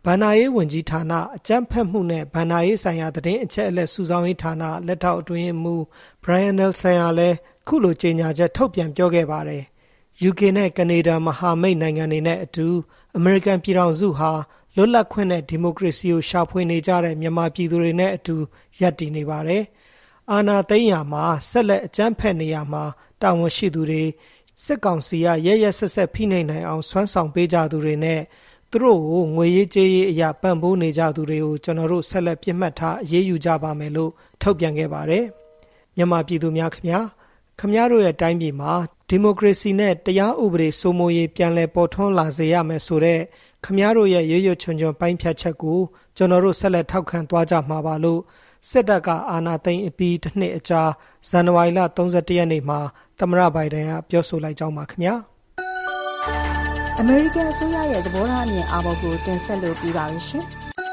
Speaker 8: ဘဏ္ဍာရေးဝန်ကြီးဌာနအကြမ်းဖက်မှုနဲ့ဘဏ္ဍာရေးဆိုင်ရာသတင်းအချက်အလက်စုဆောင်းရေးဌာနလက်ထောက်အတွင်းမှူး Brian Nelson ကလည်းခုလိုကြေညာချက်ထုတ်ပြန်ပြောခဲ့ပါတယ်။ UK နဲ့ကနေဒါမဟာမိတ်နိုင်ငံတွေနဲ့အတူအမေရိကန်ပြည်ထောင်စုဟာလွတ်လပ်ခွင့်နဲ့ဒီမိုကရေစီကိုရှာဖွေနေကြတဲ့မြန်မာပြည်သူတွေနဲ့အတူရပ်တည်နေပါတယ်။အာဏာသိမ်းရာမှာဆက်လက်အကြမ်းဖက်နေရာမှာတာဝန်ရှိသူတွေစစ်ကောင်စီကရဲဆက်ဆက်ဖိနှိပ်နိုင်အောင်ဆွမ်းဆောင်ပေးကြသူတွေနဲ့သူတို့ကိုငွေရေးကြေးရေးအရာပံ့ပိုးနေကြသူတွေကိုကျွန်တော်တို့ဆက်လက်ပြစ်မှတ်ထားအရေးယူကြပါမယ်လို့ထုတ်ပြန်ခဲ့ပါတယ်။မြန်မာပြည်သူများခင်ဗျားတို့ရဲ့တိုင်းပြည်မှာဒီမိုကရေစီနဲ့တရားဥပဒေစိုးမိုးရေးပြန်လည်ပေါ်ထွန်းလာစေရမယ်ဆိုတဲ့ခင်ဗျားတို့ရဲ့ရွရွချွန်ချွန်ပိုင်းဖြတ်ချက်ကိုကျွန်တော်တို့ဆက်လက်ထောက်ခံသွားကြမှာပါလို့စစ်တပ်ကအာဏာသိမ်းအပြီးတစ်နှစ်အကြာဇန်နဝါရီလ31ရက်နေ့မှာသမ္မတဘိုင်ဒန်ကပြောဆိုလိုက်ကြောင်းပါခင်ဗျာ
Speaker 2: အမေရိကန်အစိုးရရဲ့သဘောထားအမြင်အာဘော်ကိုတင်ဆက်လို့ပြီးပါရရှင်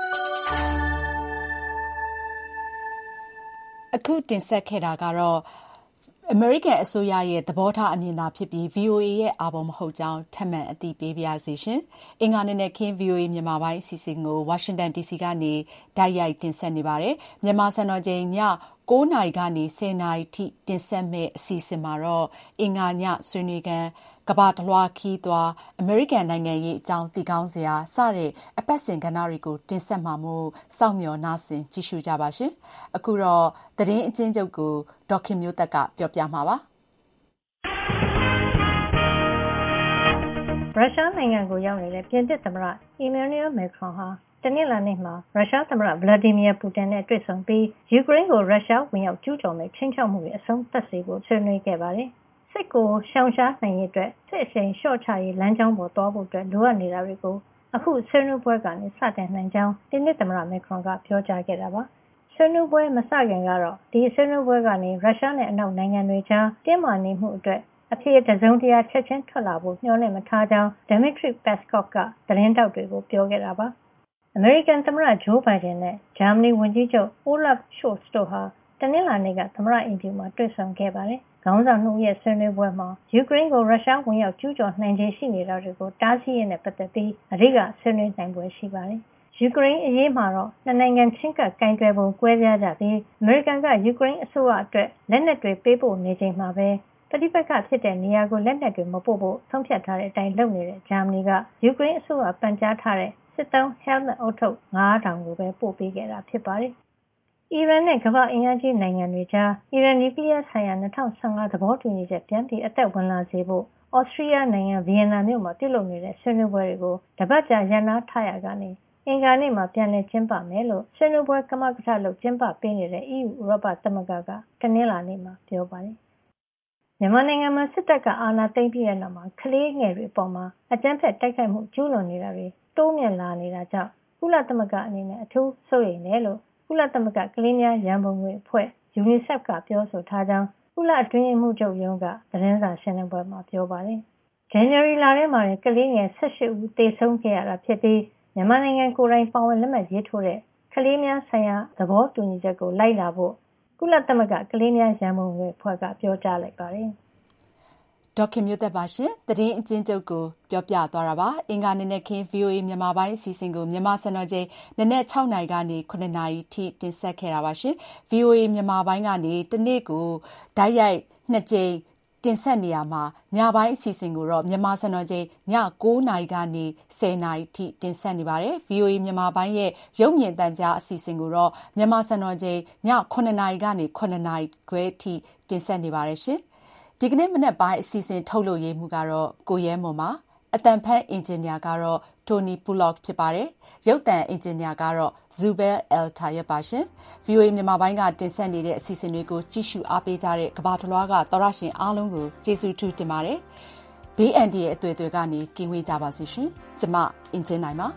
Speaker 2: အခုတင်ဆက်ခဲ့တာကတော့အမေရိကန်အစိုးရရဲ့သဘောထားအမြင်သာဖြစ်ပြီး VOA ရဲ့အာဘော်မဟုတ်ကြောင်းထပ်မံအသိပေးပါရစေရှင်။အင်္ဂါနေ့နဲ့ခင်း VOA မြန်မာပိုင်းအစီအစဉ်ကို Washington DC ကနေတိုက်ရိုက်တင်ဆက်နေပါတယ်။မြန်မာစံတော်ချိန်ည9:00နာရီကနေ10:00နာရီထိတင်ဆက်မယ့်အစီအစဉ်မှာတော့အင်္ဂါညဆွေးနွေးခန်းကမ္ဘာတလွှားခီးသွားအမေရိကန်နိုင်ငံရေးအကြောင်းသိကောင်းစရာစတဲ့အပတ်စဉ်ကဏ္ဍတွေကိုတင်ဆက်မှာမို့စောင့်မျှော်နားဆင်ကြည့်ရှုကြပါရှင်။အခုတော့သတင်းအကျဉ်းချုပ်ကိုဒေါက်ခင်မျိုးသက်ကပြောပြမှာပါ
Speaker 4: ။ရုရှားနိုင်ငံကိုရောက်နေတဲ့ပြင်သစ်သမ္မတ Emmanuel Macron ဟာတနင်္လာနေ့မှာရုရှားသမ္မတ Vladimir Putin နဲ့တွေ့ဆုံပြီးယူကရိန်းကိုရုရှားဝင်ရောက်ကျူးကျော်မယ့်ခြိမ်းခြောက်မှုတွေအဆုံးသတ်စေဖို့ဆွေးနွေးခဲ့ပါတယ်။စစ်ကိုရှောင်ရှားနိုင်ရေးအတွက်စစ်အရှိန်လျှော့ချရေးလမ်းကြောင်းပေါ်သွားဖို့အတွက်လိုအပ်နေတာတွေကိုအခုဆွေးနွေးပွဲကနေစတင်နိုင်ကြောင်းပြင်သစ်သမ္မတ Macron ကပြောကြားခဲ့တာပါ။ဆွေးနွေးပွဲမစခင်ကတော့ဒီဆွေးနွေးပွဲကနေရုရှားနဲ့အနောက်နိုင်ငံတွေကြားတင်းမာနေမှုအတွက်အဖြစ်တစုံတရာချက်ချင်းထွက်လာဖို့ညှော်လင့်မထားကြောင်း Dmitry Peskov ကသတင်းတောက်တွေကိုပြောခဲ့တာပါ။အမေရိကန်သမ္မတဂျိုးဘိုင်ဒန်နဲ့ဂျာမနီဝန်ကြီးချုပ် Olaf Scholz တို့ဟာတနင်္လာနေ့ကသမ္မတအိမ်ဖြူမှာတွေ့ဆုံခဲ့ပါတယ်။ခေါင်းဆောင်2ရဲ့ဆွေးနွေးပွဲမှာယူကရိန်းကိုရုရှားဝင်ရောက်ကျူးကျော်နိုင်ခြေရှိနေတာတွေကိုတားဆီးရေးနဲ့ပတ်သက်ပြီးအဓိကဆွေးနွေးနိုင်ပွဲရှိပါတယ်။ယူကရိန်းအရေးမှာတော့နှစ်နိုင်ငံချင်းကပ်ကင်တွယ်ပုံကွဲပြားကြပြီးအမေရိကန်ကယူကရိန်းအစိုးရအတွက်လက်နက်တွေပေးပို့နေချိန်မှာပဲပဋိပက္ခဖြစ်တဲ့နေရာကိုလက်နက်တွေမပို့ဖို့ဆုံးဖြတ်ထားတဲ့အတိုင်းလုပ်နေတဲ့ဂျာမနီကယူကရိန်းအစိုးရပန်ကြားထားတဲ့စစ်သုံး helmet အုပ်ထုပ် 9,000 ကိုပဲပို့ပေးခဲ့တာဖြစ်ပါတယ်။အီရန်နဲ့ကမ္ဘာ့အင်အားကြီးနိုင်ငံတွေကြားအီရန်နျူကလ িয়ার ဆိုင်ရာ2015သဘောတူညီချက်ပြန်ပြီးအသက်ဝင်လာစေဖို့ဩစတြီးယားနိုင်ငံဗီယက်နမ်မြို့မှာပြုလုပ်နေတဲ့ဆွေးနွေးပွဲတွေကိုတပတ်ကြာရပ်နားထားရကနေအင်္ဂါနေ့မှာပြန်လည်ကျင်းပမယ်လို့ဆွေးနွေးပွဲကမကထလုပ်ကျင်းပပေးနေတဲ့ EU ဥရောပသမဂ္ဂကတနင်္လာနေ့မှာပြောပါတယ်။မြန်မာနိုင်ငံမှာစစ်တပ်ကအာဏာသိမ်းပြီးတဲ့နောက်မှာကလေးငယ်တွေအပေါ်မှာအကြမ်းဖက်တိုက်ခိုက်မှုကျူးလွန်နေတာတွေတိုးမြင့်လာနေတာကြောင့်ကုလသမဂ္ဂအနေနဲ့အထူးစိုးရိမ်တယ်လို့ကုလသမဂ္ဂကလေးများရန်ပုံငွေအဖွဲ့ UNICEF ကပြောဆိုထားကြောင်းကုလအတွင်းရေးမှူးချုပ်ရုံးကသတင်းစာရှင်းလင်းပွဲမှာပြောပါတယ်။ January လထဲမှာကလေးငယ်18ဦးသေဆုံးခဲ့ရတာဖြစ်ပြီးမြန်မာနိုင်ငံကိုယ်တိုင်ပါဝင်လက်မှတ်ရေးထိုးတဲ့ကလေးများဆိုင်ရာသဘောတူညီချက်ကိုလိုက်လာဖို့ကုလသမဂ္ဂကလေးများရန်ပုံငွေအဖွဲ့ကပြောကြားလိုက်ပါတယ်
Speaker 2: ။ဒေါက်ခင်မျိုးသက်ပါရှင်သတင်းအကျဉ်းချုပ်ကိုပြောပြသွားတာပါအင်္ဂါနေ့နဲ့ခင်း VOA မြန်မာပိုင်းအစီအစဉ်ကိုမြန်မာစံတော်ချိန်နနက်6:00နာရီကနေ9:00နာရီထိတင်ဆက်ခဲ့တာပါရှင် VOA မြန်မာပိုင်းကနေတနေ့ကိုဓာတ်ရိုက်2ကြိမ်တင်ဆက်နေရမှာညပိုင်းအစီအစဉ်ကိုတော့မြန်မာစံတော်ချိန်ည9:00နာရီကနေ10:00နာရီထိတင်ဆက်နေပါတယ် VOA မြန်မာပိုင်းရဲ့ရုပ်မြင်သံကြားအစီအစဉ်ကိုတော့မြန်မာစံတော်ချိန်ည9:00နာရီကနေ9:00နာရီခွဲထိတင်ဆက်နေပါတယ်ရှင်ဒီကနေ့မနက်ပိုင်းအစီအစဉ်ထုတ်လွှင့်ရေးမှုကတော့ကိုရဲမွန်ပါအတန်ဖတ်အင်ဂျင်နီယာကတော့ Tony Pullock ဖြစ်ပါတယ်ရုပ်သံအင်ဂျင်နီယာကတော့ Zubel Al-Tayeb ပါရှင် VOA မြန်မာပိုင်းကတင်ဆက်နေတဲ့အစီအစဉ်တွေကိုကြည့်ရှုအားပေးကြတဲ့ကမ္ဘာတစ်လွှားကသောရရှင်အားလုံးကိုကျေးဇူးထူးတင်ပါတယ်ဘေးအန္တရာယ်အသွေးတွေကနေကင်းဝေးကြပါစေရှင်ကျမအင်ဂျင်နိုင်ပါ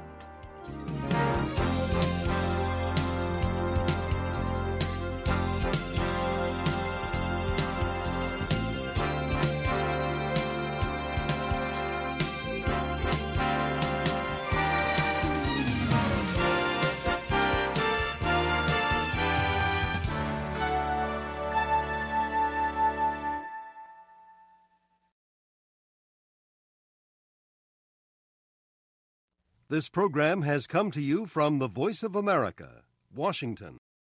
Speaker 9: This program has come to you from the Voice of America, Washington.